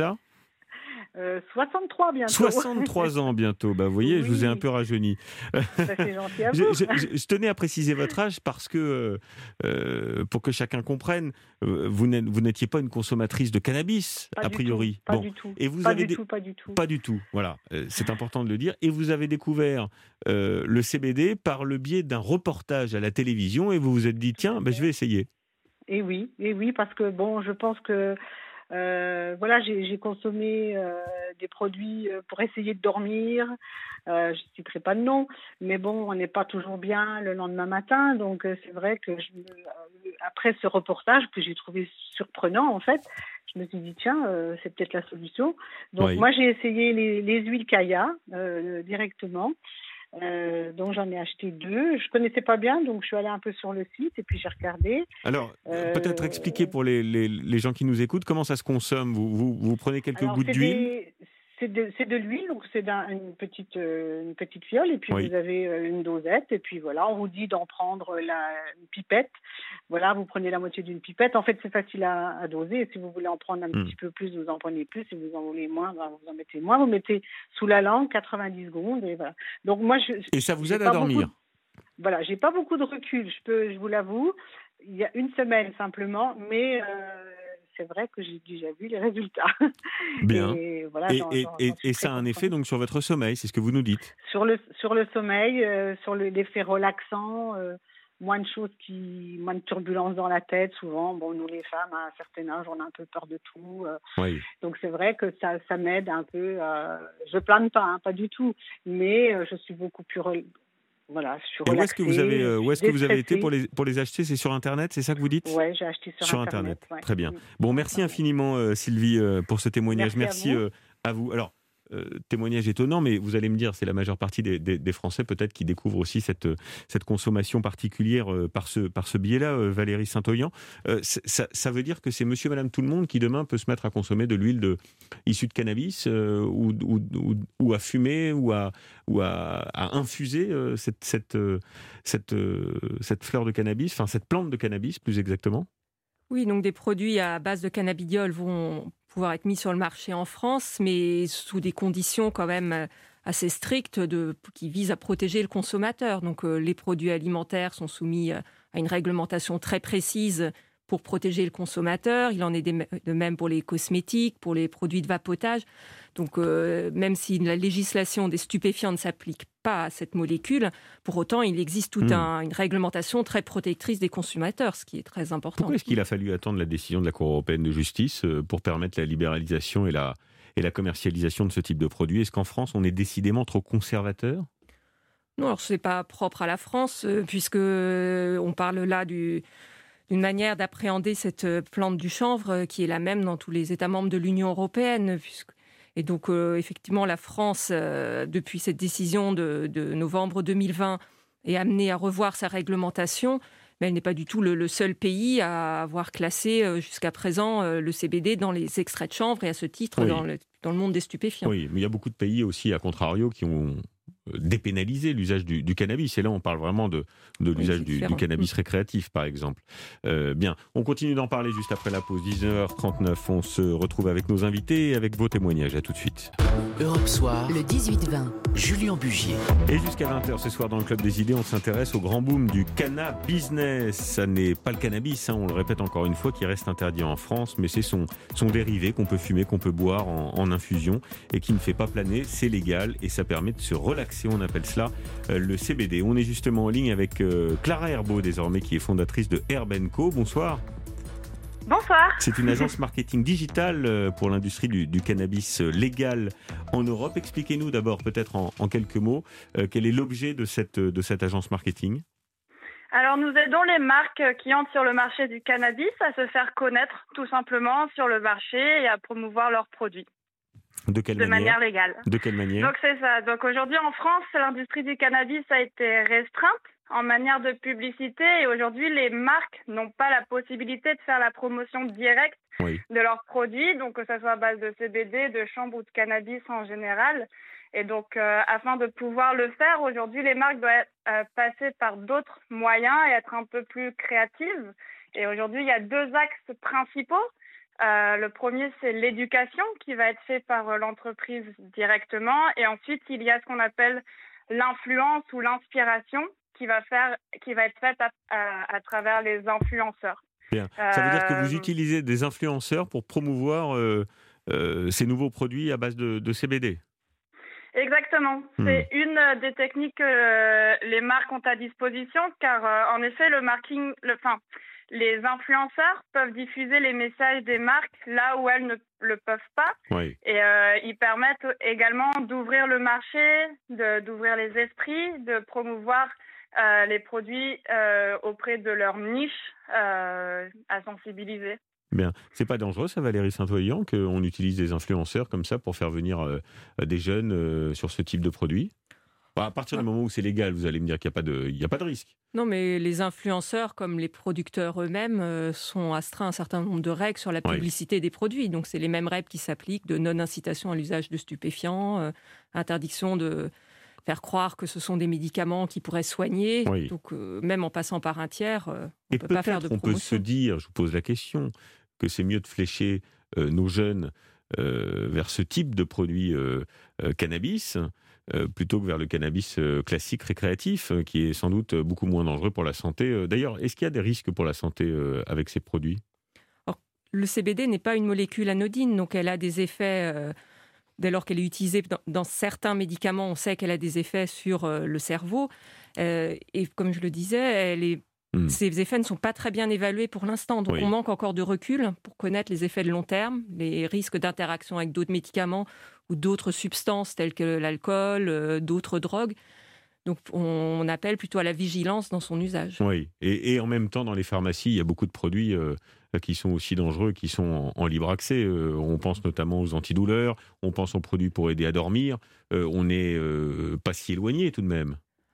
euh, soixante-trois bientôt. soixante-trois ans bientôt. Bah, vous voyez, oui. Je vous ai un peu rajeuni. Ça, c'est gentil à vous. je, je, je tenais à préciser votre âge parce que, euh, pour que chacun comprenne, vous n'étiez pas une consommatrice de cannabis, pas a priori. Tout, pas bon. du tout. Et vous pas avez du dé... tout, pas du tout. Pas du tout, voilà. C'est important de le dire. Et vous avez découvert euh, le C B D par le biais d'un reportage à la télévision et vous vous êtes dit, tiens, bah, je vais essayer. Et oui, et oui, parce que bon, je pense que euh, voilà, j'ai, j'ai consommé euh, des produits pour essayer de dormir. Euh, je ne citerai pas de nom, mais bon, on n'est pas toujours bien le lendemain matin. Donc euh, c'est vrai que je, euh, après ce reportage que j'ai trouvé surprenant, en fait, je me suis dit tiens, euh, c'est peut-être la solution. Donc oui. Moi, j'ai essayé les, les huiles Kaya euh, directement. Euh, donc j'en ai acheté deux. Je connaissais pas bien, donc je suis allée un peu sur le site et puis j'ai regardé. Alors euh, peut-être expliquer pour les, les, les gens qui nous écoutent comment ça se consomme. Vous, vous, vous prenez quelques alors, gouttes c'est d'huile. Des, c'est, de, c'est de l'huile, donc c'est d'un, une petite euh, une petite fiole et puis oui. Vous avez euh, une dosette et puis voilà, on vous dit d'en prendre la une pipette. Voilà, vous prenez la moitié d'une pipette. En fait, c'est facile à, à doser. Si vous voulez en prendre un mmh. petit peu plus, vous en prenez plus. Si vous en voulez moins, ben, vous en mettez moins. Vous mettez sous la langue quatre-vingt-dix secondes et voilà. Donc moi, je, et ça vous aide à dormir. De, voilà, j'ai pas beaucoup de recul. Je peux, je vous l'avoue. Il y a une semaine simplement, mais euh, c'est vrai que j'ai déjà vu les résultats. Bien. Et, voilà, et, j'en, et, j'en, et, j'en et ça a un effet donc sur votre sommeil, c'est ce que vous nous dites. Sur le sur le sommeil, euh, sur le, l'effet relaxant. Euh, moins de choses qui, moins de turbulences dans la tête, souvent. Bon, nous les femmes, à un certain âge, on a un peu peur de tout. Euh, oui. Donc c'est vrai que ça, ça m'aide un peu. Euh, je plane pas, hein, pas du tout, mais euh, je suis beaucoup plus, re... voilà, je suis relaxée. Et où est-ce que vous avez, euh, où est-ce que vous avez été pour les pour les acheter ? C'est sur Internet, c'est ça que vous dites ? Ouais, j'ai acheté sur, sur Internet. Internet. Ouais. Très bien. Bon, merci infiniment euh, Sylvie euh, pour ce témoignage. Merci, merci à vous. Euh, à vous. Alors. Euh, témoignage étonnant, mais vous allez me dire, c'est la majeure partie des, des, des Français peut-être qui découvrent aussi cette, cette consommation particulière euh, par ce, par ce biais-là, euh, Valérie Saint-Oyan. Euh, ça, ça veut dire que c'est monsieur, madame, tout le monde qui demain peut se mettre à consommer de l'huile de, issue de cannabis euh, ou, ou, ou, ou à fumer ou à, ou à, à infuser euh, cette, cette, euh, cette, euh, cette fleur de cannabis, enfin cette plante de cannabis plus exactement ? Oui, donc des produits à base de cannabidiol vont pouvoir être mis sur le marché en France, mais sous des conditions quand même assez strictes de, qui visent à protéger le consommateur. Donc euh, les produits alimentaires sont soumis à une réglementation très précise pour protéger le consommateur. Il en est de même pour les cosmétiques, pour les produits de vapotage. Donc euh, même si la législation des stupéfiants ne s'applique pas à cette molécule, pour autant il existe toute mmh. un, une réglementation très protectrice des consommateurs, ce qui est très important. Pourquoi est-ce qu'il a fallu attendre la décision de la Cour européenne de justice pour permettre la libéralisation et la, et la commercialisation de ce type de produits ? Est-ce qu'en France on est décidément trop conservateur ? Non, alors ce n'est pas propre à la France, euh, puisque euh, on parle là du... d'une manière d'appréhender cette plante du chanvre qui est la même dans tous les États membres de l'Union européenne. Puisque... Et donc, euh, effectivement, la France, euh, depuis cette décision de, de novembre deux mille vingt, est amenée à revoir sa réglementation, mais elle n'est pas du tout le, le seul pays à avoir classé euh, jusqu'à présent euh, le C B D dans les extraits de chanvre et à ce titre oui. dans, le, dans le monde des stupéfiants. Oui, mais il y a beaucoup de pays aussi, à contrario, qui ont dépénaliser l'usage du, du cannabis. Et là, on parle vraiment de, de l'usage oui, du, du cannabis récréatif, par exemple. Euh, bien, on continue d'en parler juste après la pause. dix-neuf heures trente-neuf, on se retrouve avec nos invités et avec vos témoignages. À tout de suite. Europe Soir, le dix-huit vingt. Julien Bugier. Et jusqu'à vingt heures ce soir, dans le Club des Idées, on s'intéresse au grand boom du cannabis business. Ça n'est pas le cannabis, hein, on le répète encore une fois, qui reste interdit en France, mais c'est son, son dérivé qu'on peut fumer, qu'on peut boire en, en infusion et qui ne fait pas planer. C'est légal et ça permet de se relaxer. On appelle cela euh, le C B D. On est justement en ligne avec euh, Clara Herbeau, désormais, qui est fondatrice de Herb and Co. Bonsoir. Bonsoir. C'est une agence marketing digitale euh, pour l'industrie du, du cannabis euh, légal en Europe. Expliquez-nous d'abord, peut-être en, en quelques mots, euh, quel est l'objet de cette, de cette agence marketing ? Alors nous aidons les marques qui entrent sur le marché du cannabis à se faire connaître tout simplement sur le marché et à promouvoir leurs produits. De quelle de manière, manière légale. De quelle manière? Donc c'est ça. Donc aujourd'hui en France, l'industrie du cannabis a été restreinte en manière de publicité et aujourd'hui les marques n'ont pas la possibilité de faire la promotion directe oui. de leurs produits, donc que ce soit à base de C B D, de chanvre ou de cannabis en général. Et donc euh, afin de pouvoir le faire, aujourd'hui les marques doivent euh, passer par d'autres moyens et être un peu plus créatives. Et aujourd'hui il y a deux axes principaux. Euh, le premier, c'est l'éducation qui va être faite par euh, l'entreprise directement. Et ensuite, il y a ce qu'on appelle l'influence ou l'inspiration qui va, faire, qui va être faite à, à, à travers les influenceurs. Bien. Ça veut dire que vous utilisez des influenceurs pour promouvoir euh, euh, ces nouveaux produits à base de, de C B D? Exactement. Hmm. C'est une des techniques que euh, les marques ont à disposition car, euh, en effet, le marketing... Le, enfin, les influenceurs peuvent diffuser les messages des marques là où elles ne le peuvent pas. Oui. Et euh, ils permettent également d'ouvrir le marché, de, d'ouvrir les esprits, de promouvoir euh, les produits euh, auprès de leur niche euh, à sensibiliser. Bien. C'est pas dangereux, ça, Valérie Saint-Oyen, qu'on utilise des influenceurs comme ça pour faire venir euh, des jeunes euh, sur ce type de produit? À partir du moment où c'est légal, vous allez me dire qu'il n'y a pas de, il n'y a pas de risque. Non, mais les influenceurs, comme les producteurs eux-mêmes, euh, sont astreints à un certain nombre de règles sur la publicité oui. des produits. Donc, c'est les mêmes règles qui s'appliquent de non-incitation à l'usage de stupéfiants, euh, interdiction de faire croire que ce sont des médicaments qui pourraient soigner. Oui. Donc, euh, même en passant par un tiers, euh, on ne peut pas faire de promotion. On peut se dire, je vous pose la question, que c'est mieux de flécher euh, nos jeunes euh, vers ce type de produit euh, euh, cannabis Euh, plutôt que vers le cannabis euh, classique récréatif, euh, qui est sans doute beaucoup moins dangereux pour la santé. Euh, d'ailleurs, est-ce qu'il y a des risques pour la santé euh, avec ces produits? Alors, le C B D n'est pas une molécule anodine, donc elle a des effets, euh, dès lors qu'elle est utilisée dans, dans certains médicaments, on sait qu'elle a des effets sur euh, le cerveau. Euh, et comme je le disais, elle est Mmh. ces effets ne sont pas très bien évalués pour l'instant, donc oui. on manque encore de recul pour connaître les effets de long terme, les risques d'interaction avec d'autres médicaments ou d'autres substances telles que l'alcool, euh, d'autres drogues. Donc on appelle plutôt à la vigilance dans son usage. Oui, et, et en même temps dans les pharmacies, il y a beaucoup de produits euh, qui sont aussi dangereux, qui sont en, en libre accès. Euh, on pense notamment aux antidouleurs, on pense aux produits pour aider à dormir. Euh, on n'est euh, pas si éloigné tout de même.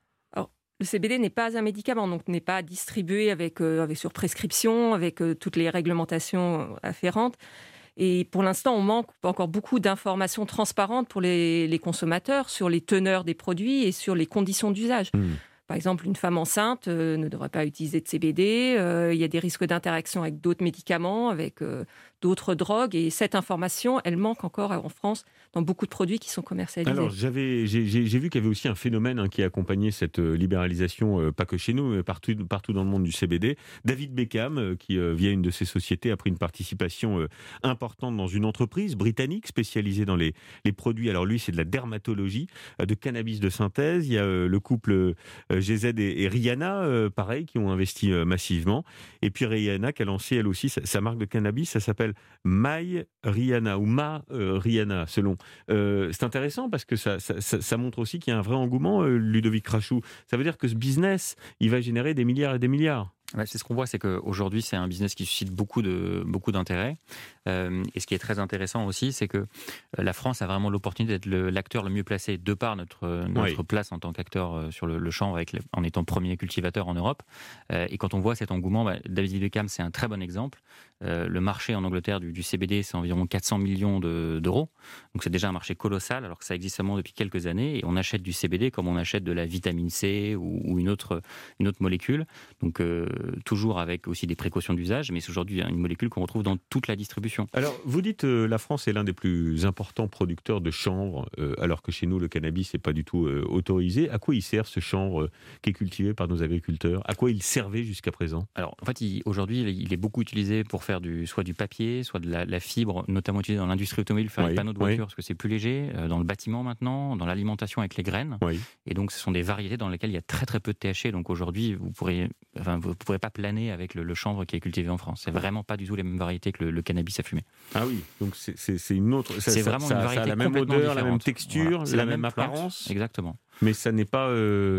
Le C B D n'est pas un médicament, donc n'est pas distribué avec, euh, avec sur prescription, avec euh, toutes les réglementations afférentes. Et pour l'instant, on manque encore beaucoup d'informations transparentes pour les, les consommateurs sur les teneurs des produits et sur les conditions d'usage. Mmh. Par exemple, une femme enceinte euh, ne devrait pas utiliser de C B D. Euh, il y a des risques d'interaction avec d'autres médicaments, avec euh, d'autres drogues. Et cette information, elle manque encore en France dans beaucoup de produits qui sont commercialisés. Alors, j'avais, j'ai, j'ai vu qu'il y avait aussi un phénomène hein, qui accompagnait cette libéralisation, euh, pas que chez nous, mais partout, partout dans le monde du C B D. David Beckham, euh, qui euh, via une de ses sociétés a pris une participation euh, importante dans une entreprise britannique spécialisée dans les, les produits. Alors lui, c'est de la dermatologie, euh, de cannabis de synthèse. Il y a euh, le couple euh, G Z et, et Rihanna, euh, pareil, qui ont investi euh, massivement. Et puis Rihanna qui a lancé elle aussi sa, sa marque de cannabis, ça s'appelle My Rihanna ou Ma euh, Rihanna, selon. Euh, c'est intéressant parce que ça, ça, ça, ça montre aussi qu'il y a un vrai engouement, euh, Ludovic Crachou. Ça veut dire que ce business, il va générer des milliards et des milliards. Ouais, c'est ce qu'on voit, c'est qu'aujourd'hui, c'est un business qui suscite beaucoup, de, beaucoup d'intérêt. Euh, et ce qui est très intéressant aussi, c'est que la France a vraiment l'opportunité d'être le, l'acteur le mieux placé, de par notre, notre oui. place en tant qu'acteur sur le, le champ, avec les, en étant premier cultivateur en Europe. Euh, et quand on voit cet engouement, bah, David Beckham, c'est un très bon exemple. Euh, le marché en Angleterre du, du C B D, c'est environ quatre cents millions de, d'euros. Donc c'est déjà un marché colossal, alors que ça existe seulement depuis quelques années. Et on achète du C B D comme on achète de la vitamine C ou, ou une, autre, une autre molécule. Donc euh, toujours avec aussi des précautions d'usage, mais c'est aujourd'hui une molécule qu'on retrouve dans toute la distribution. Alors, vous dites euh, la France est l'un des plus importants producteurs de chanvre, euh, alors que chez nous, le cannabis n'est pas du tout euh, autorisé. À quoi il sert ce chanvre euh, qui est cultivé par nos agriculteurs? À quoi il servait jusqu'à présent? Alors, en fait, il, aujourd'hui, il est beaucoup utilisé pour faire du, soit du papier, soit de la, la fibre, notamment utilisé dans l'industrie automobile, faire oui, des panneaux de voiture, oui. parce que c'est plus léger, euh, dans le bâtiment maintenant, dans l'alimentation avec les graines. Oui. Et donc, ce sont des variétés dans lesquelles il y a très très peu de T H C. Donc aujourd'hui, vous pourrez, enfin, vous pourrez pas planer avec le, le chanvre qui est cultivé en France. C'est vraiment pas du tout les mêmes variétés que le, le cannabis à fumer. Ah oui, donc c'est, c'est, c'est une autre. Ça, c'est ça, vraiment ça, une variété ça a la même odeur, différente. La même texture, voilà. C'est la, la même même apparence. Exactement. Mais ça n'est pas. Euh...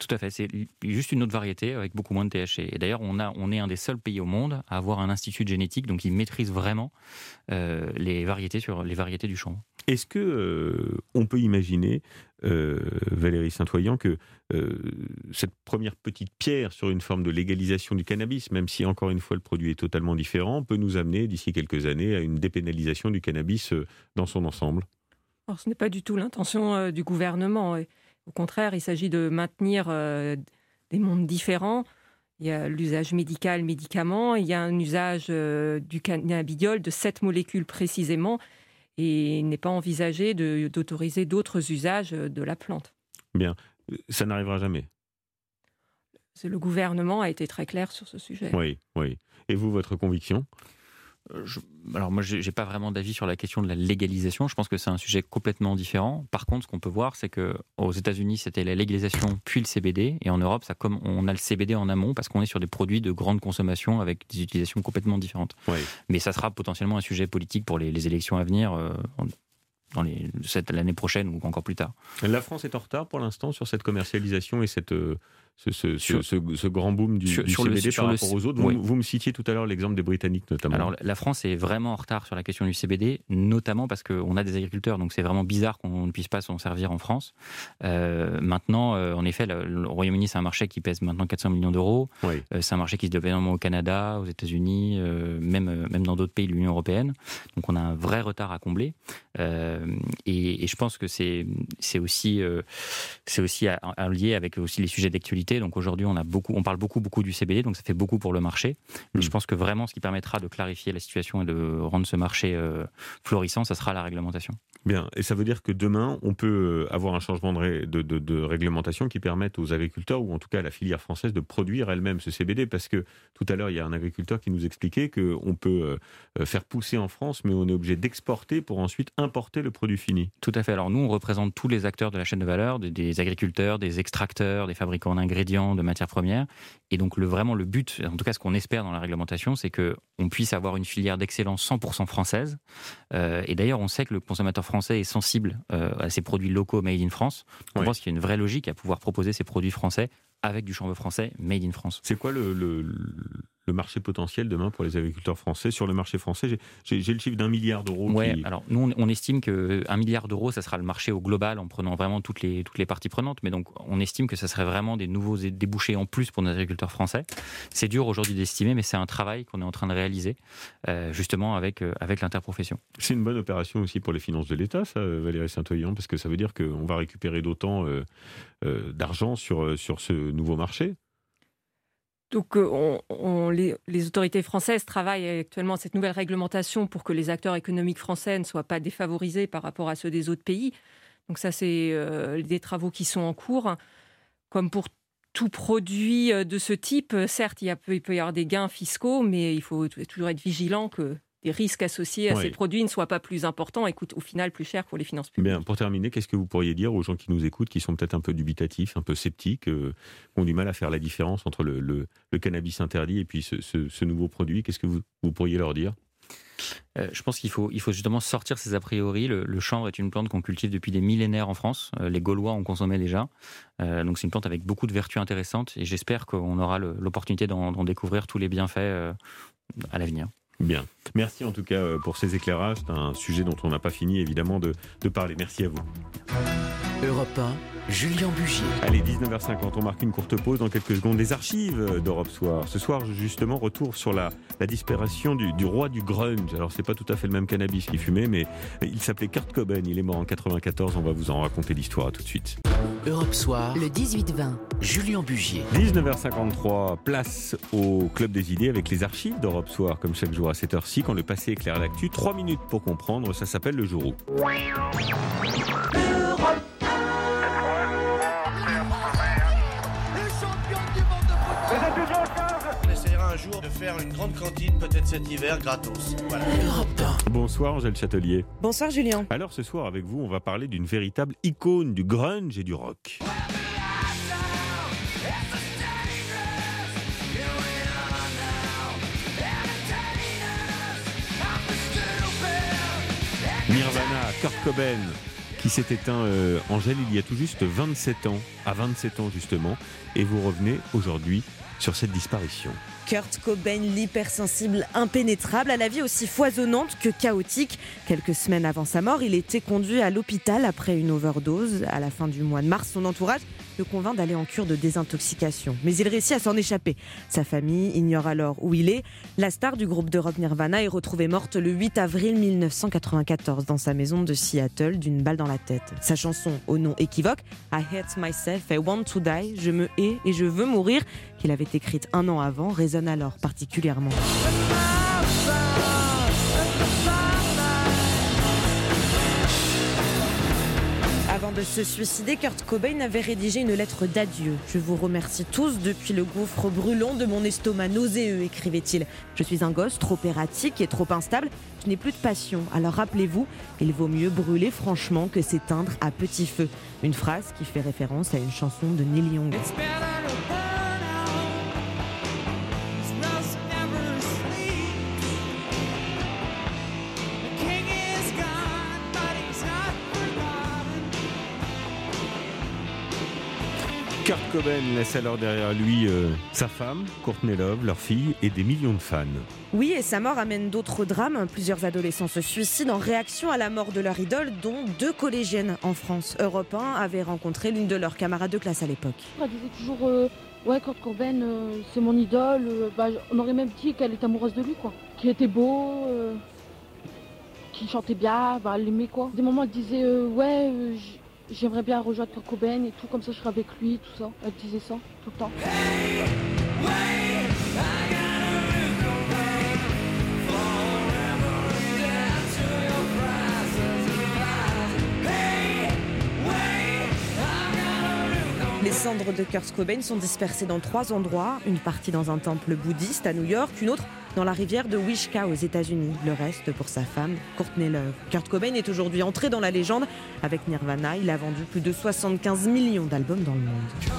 Tout à fait, c'est juste une autre variété avec beaucoup moins de T H C. Et d'ailleurs, on, a, on est un des seuls pays au monde à avoir un institut de génétique, donc il maîtrise vraiment euh, les variétés sur les variétés du chanvre. Est-ce que euh, on peut imaginer, euh, Valérie Saint-Oyen, que euh, cette première petite pierre sur une forme de légalisation du cannabis, même si encore une fois le produit est totalement différent, peut nous amener d'ici quelques années à une dépénalisation du cannabis euh, dans son ensemble? Alors, ce n'est pas du tout l'intention euh, du gouvernement. Au contraire, il s'agit de maintenir euh, des mondes différents. Il y a l'usage médical, médicament. Il y a un usage euh, du cannabidiol de sept molécules précisément. Et il n'est pas envisagé de, d'autoriser d'autres usages de la plante. Bien. Ça n'arrivera jamais. C'est le gouvernement a été très clair sur ce sujet. Oui, oui. Et vous, votre conviction ? Je, alors moi, je n'ai pas vraiment d'avis sur la question de la légalisation. Je pense que c'est un sujet complètement différent. Par contre, ce qu'on peut voir, c'est qu'aux États-Unis, c'était la légalisation puis le C B D. Et en Europe, ça, comme on a le C B D en amont, parce qu'on est sur des produits de grande consommation avec des utilisations complètement différentes. Oui. Mais ça sera potentiellement un sujet politique pour les, les élections à venir, euh, dans les, cette, l'année prochaine ou encore plus tard. La France est en retard pour l'instant sur cette commercialisation et cette... Euh... Ce, ce, sur, ce, ce grand boom du, sur, du sur C B D le, par rapport le, aux autres. Vous, oui. vous me citiez tout à l'heure l'exemple des Britanniques notamment. Alors la France est vraiment en retard sur la question du C B D, notamment parce qu'on a des agriculteurs, donc c'est vraiment bizarre qu'on ne puisse pas s'en servir en France. Euh, maintenant, euh, en effet, le, le Royaume-Uni, c'est un marché qui pèse maintenant quatre cents millions d'euros. Oui. Euh, c'est un marché qui se développe énormément au Canada, aux États-Unis, euh, même, euh, même dans d'autres pays de l'Union européenne. Donc on a un vrai retard à combler. Euh, et, et je pense que c'est, c'est aussi, euh, c'est aussi à, à lié avec aussi les sujets d'actualité. Donc aujourd'hui, on a beaucoup, on parle beaucoup, beaucoup du C B D, donc ça fait beaucoup pour le marché. Mais mmh. je pense que vraiment, ce qui permettra de clarifier la situation et de rendre ce marché euh, florissant, ça sera la réglementation. Bien, et ça veut dire que demain, on peut avoir un changement de, ré, de, de, de réglementation qui permette aux agriculteurs, ou en tout cas à la filière française, de produire elle-même ce C B D, parce que tout à l'heure, il y a un agriculteur qui nous expliquait qu'on peut euh, faire pousser en France, mais on est obligé d'exporter pour ensuite importer le produit fini. Tout à fait. Alors nous, on représente tous les acteurs de la chaîne de valeur, des, des agriculteurs, des extracteurs, des fabricants d'ingrédients, de matières premières. Et donc le, vraiment le but, en tout cas ce qu'on espère dans la réglementation, c'est qu'on puisse avoir une filière d'excellence cent pour cent française. Euh, et d'ailleurs, on sait que le consommateur français est sensible euh, à ces produits locaux made in France. On oui. pense qu'il y a une vraie logique à pouvoir proposer ces produits français avec du chanvre français made in France. C'est quoi le, le, le marché potentiel demain pour les agriculteurs français? Sur le marché français, j'ai, j'ai, j'ai le chiffre d'un milliard d'euros. Ouais, qui... alors nous, on, on estime qu'un milliard d'euros, ça sera le marché au global en prenant vraiment toutes les, toutes les parties prenantes. Mais donc, on estime que ça serait vraiment des nouveaux débouchés en plus pour nos agriculteurs français. C'est dur aujourd'hui d'estimer, mais c'est un travail qu'on est en train de réaliser, euh, justement avec, euh, avec l'interprofession. C'est une bonne opération aussi pour les finances de l'État, ça, Valérie Saint-Oyen, parce que ça veut dire qu'on va récupérer d'autant euh, euh, d'argent sur, sur ce nouveau marché. Donc, on, on, les, les autorités françaises travaillent actuellement à cette nouvelle réglementation pour que les acteurs économiques français ne soient pas défavorisés par rapport à ceux des autres pays. Donc ça, c'est euh, des travaux qui sont en cours. Comme pour tout produit de ce type, certes, il, y a, il peut y avoir des gains fiscaux, mais il faut toujours être vigilant que les risques associés à oui. ces produits ne soient pas plus importants et coûtent au final plus cher pour les finances publiques. Bien, pour terminer, qu'est-ce que vous pourriez dire aux gens qui nous écoutent, qui sont peut-être un peu dubitatifs, un peu sceptiques, euh, qui ont du mal à faire la différence entre le, le, le cannabis interdit et puis ce, ce, ce nouveau produit? Qu'est-ce que vous, vous pourriez leur dire? Euh, je pense qu'il faut, il faut justement sortir ces a priori. Le, le chanvre est une plante qu'on cultive depuis des millénaires en France. Euh, les Gaulois en consommaient déjà. Euh, donc c'est une plante avec beaucoup de vertus intéressantes et j'espère qu'on aura le, l'opportunité d'en, d'en découvrir tous les bienfaits euh, à l'avenir. Bien. Merci en tout cas pour ces éclairages. C'est un sujet dont on n'a pas fini évidemment de, de parler. Merci à vous. Europe un, Julien Bugier. Allez, dix-neuf heures cinquante, on marque une courte pause. Dans quelques secondes, les archives d'Europe Soir. Ce soir, justement, retour sur la, la disparition du, du roi du grunge. Alors, c'est pas tout à fait le même cannabis qu'il fumait, mais il s'appelait Kurt Cobain. Il est mort en quatre-vingt-quatorze. On va vous en raconter l'histoire. À tout de suite. Europe Soir, le dix-huit vingt, Julien Bugier. dix-neuf heures cinquante-trois, place au Club des idées avec les archives d'Europe Soir, comme chaque jour à cette heure-ci, quand le passé éclaire l'actu. Trois minutes pour comprendre, ça s'appelle le jour où. On essaiera un jour de faire une grande cantine, peut-être cet hiver, gratos. Voilà. Bonsoir Angèle Châtelier. Bonsoir Julien. Alors ce soir avec vous, on va parler d'une véritable icône du grunge et du rock. Nirvana, Kurt Cobain. qui s'est éteint, euh, Angèle, il y a tout juste vingt-sept ans, à vingt-sept ans justement, et vous revenez aujourd'hui sur cette disparition. Kurt Cobain, l'hypersensible impénétrable, à la vie aussi foisonnante que chaotique. Quelques semaines avant sa mort, il était conduit à l'hôpital après une overdose. À la fin du mois de mars, son entourage le convainc d'aller en cure de désintoxication. Mais il réussit à s'en échapper. Sa famille ignore alors où il est. La star du groupe de rock Nirvana est retrouvée morte le huit avril mille neuf cent quatre-vingt-quatorze dans sa maison de Seattle d'une balle dans la tête. Sa chanson au nom équivoque, I Hate Myself, I Want to Die, je me hais et je veux mourir, qu'il avait écrite un an avant, résonne alors particulièrement. Avant de se suicider, Kurt Cobain avait rédigé une lettre d'adieu. « Je vous remercie tous depuis le gouffre brûlant de mon estomac nauséeux », écrivait-il. « Je suis un gosse trop erratique et trop instable. Je n'ai plus de passion. Alors rappelez-vous, il vaut mieux brûler franchement que s'éteindre à petit feu. » Une phrase qui fait référence à une chanson de Neil Young. Kurt Cobain laisse alors derrière lui euh, sa femme, Courtney Love, leur fille et des millions de fans. Oui, et sa mort amène d'autres drames. Plusieurs adolescents se suicident en réaction à la mort de leur idole, dont deux collégiennes en France. Europe un avait rencontré l'une de leurs camarades de classe à l'époque. Elle disait toujours euh, ouais, Kurt Cobain, euh, c'est mon idole. Euh, bah, on aurait même dit qu'elle était amoureuse de lui, quoi. Qu'il était beau, euh, qu'il chantait bien, bah, elle l'aimait, quoi. Des moments, elle disait euh, ouais. Euh, J'aimerais bien rejoindre Kurt Cobain et tout, comme ça je serai avec lui, tout ça. Elle disait ça, tout le temps. Les cendres de Kurt Cobain sont dispersées dans trois endroits. Une partie dans un temple bouddhiste à New York, une autre dans la rivière de Wishkah aux États-Unis. Le reste pour sa femme, Courtney Love. Kurt Cobain est aujourd'hui entré dans la légende. Avec Nirvana, il a vendu plus de soixante-quinze millions d'albums dans le monde.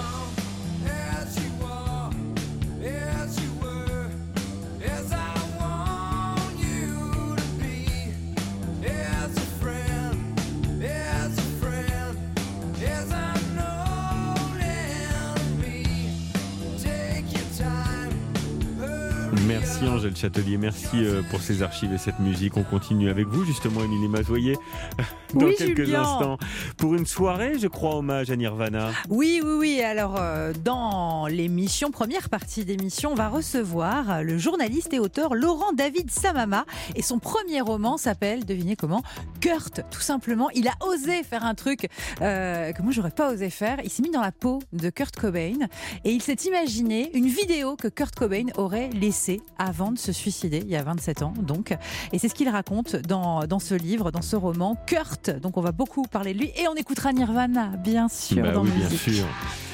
Merci Angèle Châtelier, merci pour ces archives et cette musique. On continue avec vous justement, Émilie Mazoyer, dans oui, quelques Julien. instants, pour une soirée, je crois, hommage à Nirvana. Oui, oui, oui. Alors, euh, dans l'émission, première partie d'émission, on va recevoir le journaliste et auteur Laurent David Samama. Et son premier roman s'appelle, devinez comment, Kurt, tout simplement. Il a osé faire un truc euh, que moi, j'aurais pas osé faire. Il s'est mis dans la peau de Kurt Cobain et il s'est imaginé une vidéo que Kurt Cobain aurait laissée avant de se suicider, il y a vingt-sept ans donc. Et c'est ce qu'il raconte dans, dans ce livre, dans ce roman, Kurt. Donc on va beaucoup parler de lui et on écoutera Nirvana, bien sûr, bah dans oui, musique. bien sûr.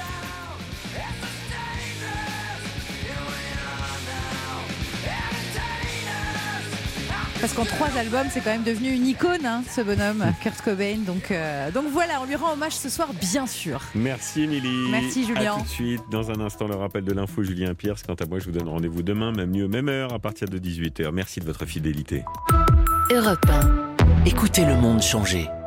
Parce qu'en trois albums, c'est quand même devenu une icône, hein, ce bonhomme, Kurt Cobain. Donc, euh, donc voilà, on lui rend hommage ce soir, bien sûr. Merci Émilie. Merci Julien. À tout de suite. Dans un instant, le rappel de l'info, Julien Pierce. Quant à moi, je vous donne rendez-vous demain, même mieux, même heure, à partir de dix-huit heures. Merci de votre fidélité. Europe un. Écoutez le monde changer.